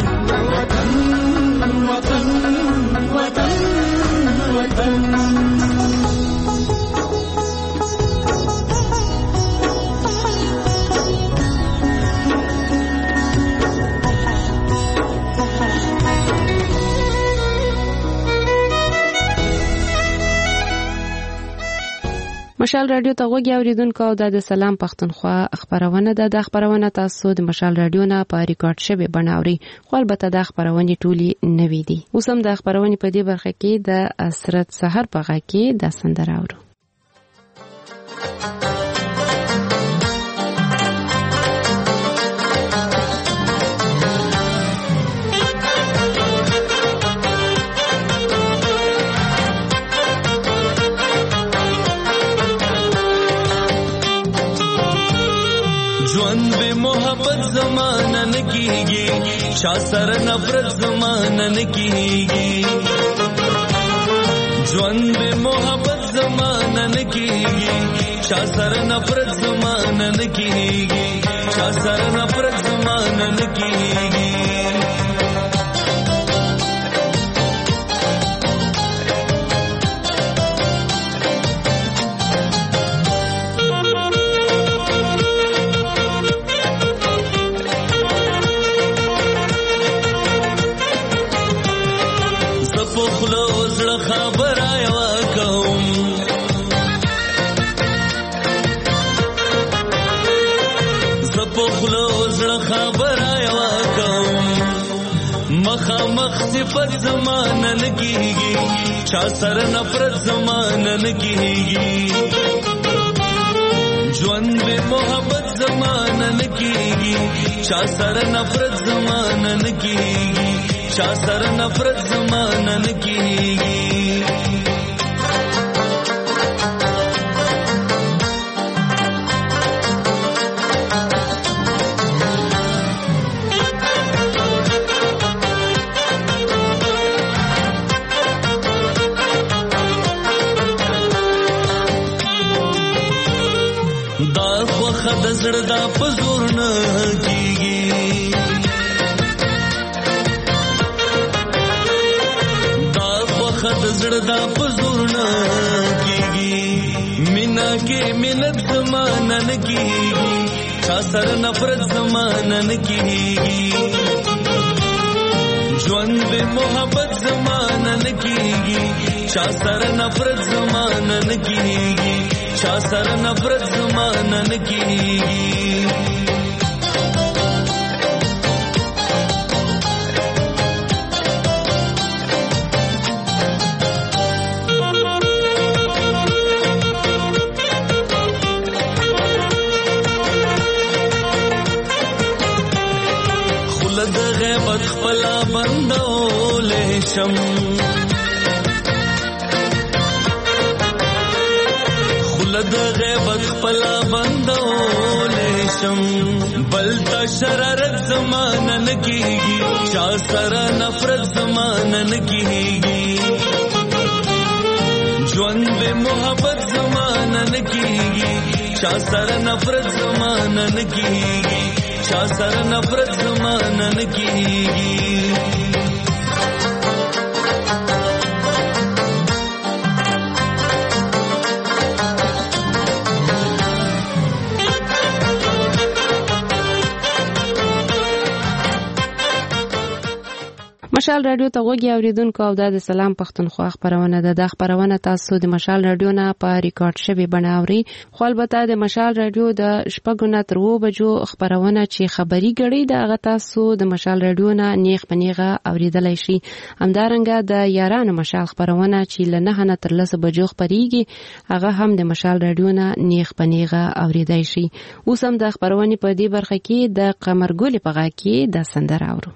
[SPEAKER 8] وطن وطن وطن
[SPEAKER 1] مشال رادیو ته غوږی اوریدونکو او د سلام پښتونخوا خبرونه د خبرونه تاسو د مشال رادیو نه په ریکارډ شوی بناوري خو البته د خبرونه ټولي نوي دي. اوس هم د خبرونه په دې برخه کې د اسرت سحر په غا کې د سندره اورو.
[SPEAKER 11] زمانہ نکیږي چا سره نفرت زمانہ نکیږي ژوند به محبت زمانہ نکیږي چا سره نفرت زمانہ نکیږي چا سره نفرت زمانہ نکیږي صفت زمانہ نکیږي چا سره نفرت زمانہ نکیږي ژوند به محبت زمانہ نکیږي چا سره نفرت زمانہ نکیږي چا سره نفرت زمانہ نکیږي زړه دا پزور نه کیږي دا وخت زړه دا پزور نه کیږي مینا کې مینت زمانہ نه کیږي چا سره نفرت زمانہ نه کیږي ژوند به محبت زمانہ نه کیږي چا سره نفرت زمانہ نه کیږي چا سره نفرت زمانہ نکیږي خلد غیبت خپلا بندولې شم د غیبت خپلا بندولې شم بلتا شرارت زمانہ نکیږي چا سره نفرت زمانہ نکیږي ژوند به محبت زمانہ نکیږي چا سره نفرت زمانہ نکیږي چا سره نفرت زمانہ نکیږي
[SPEAKER 1] مشال رادیو ته وګورئ اوریدونکو او د سلام پښتونخوا خبرونه ده. د خبرونه تاسو د مشال رادیو نه په ریکارډ شوی بڼه اوري. خو البته د مشال رادیو د شپږ نه تر 2 بجو خبرونه چې خبري غړي د هغه تاسو د مشال رادیو نه نیغ پنیغه اوریدلای شي. همدارنګه د یارانو مشال خبرونه چې ل 9 نه تر 10 بجو خبريږي هغه هم د مشال رادیو نه نیغ پنیغه اوریدای شي. اوس هم د خبرونه په دې برخه کې د قمرګل په غا کې د سندره اورو.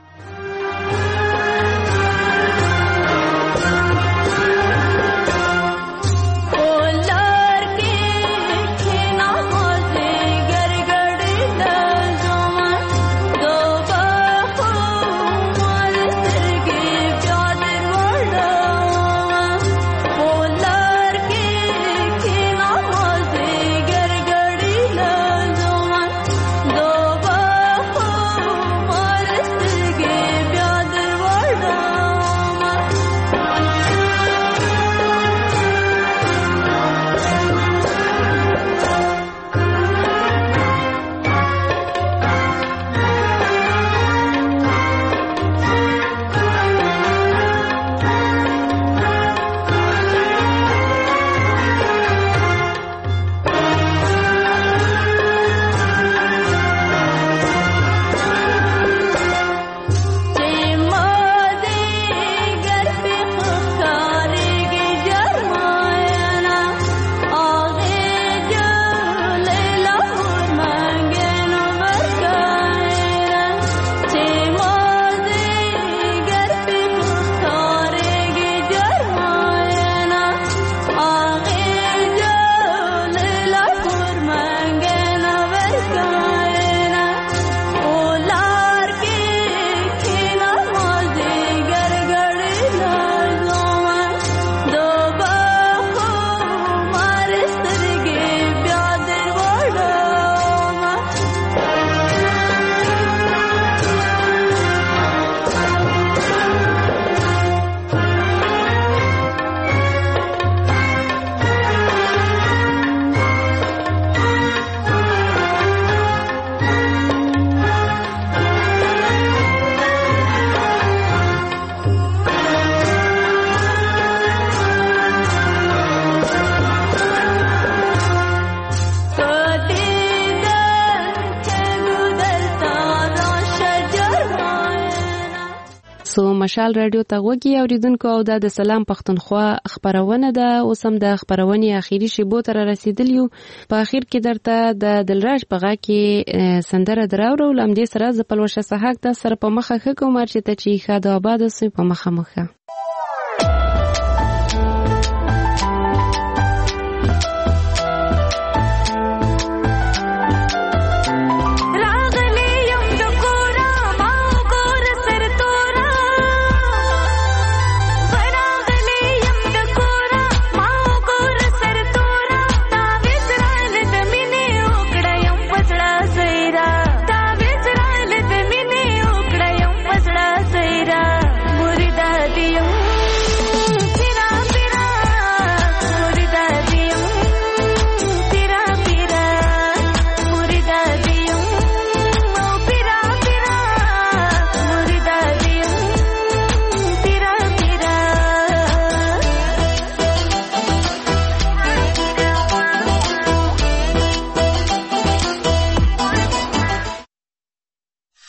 [SPEAKER 1] مشال رادیو ته وګورئ اوریدونکو او د سلام پښتونخوا خبرونه ده. اوس هم د خبرونې اخیری شیبو تر رسیدلیو. په اخر کې درته د دلراج په غا کې سندره دراوړو. لمدې سره ز پلوشه صحاک د سر په مخه کوم چې ته چې خاده آباد اوسې په مخه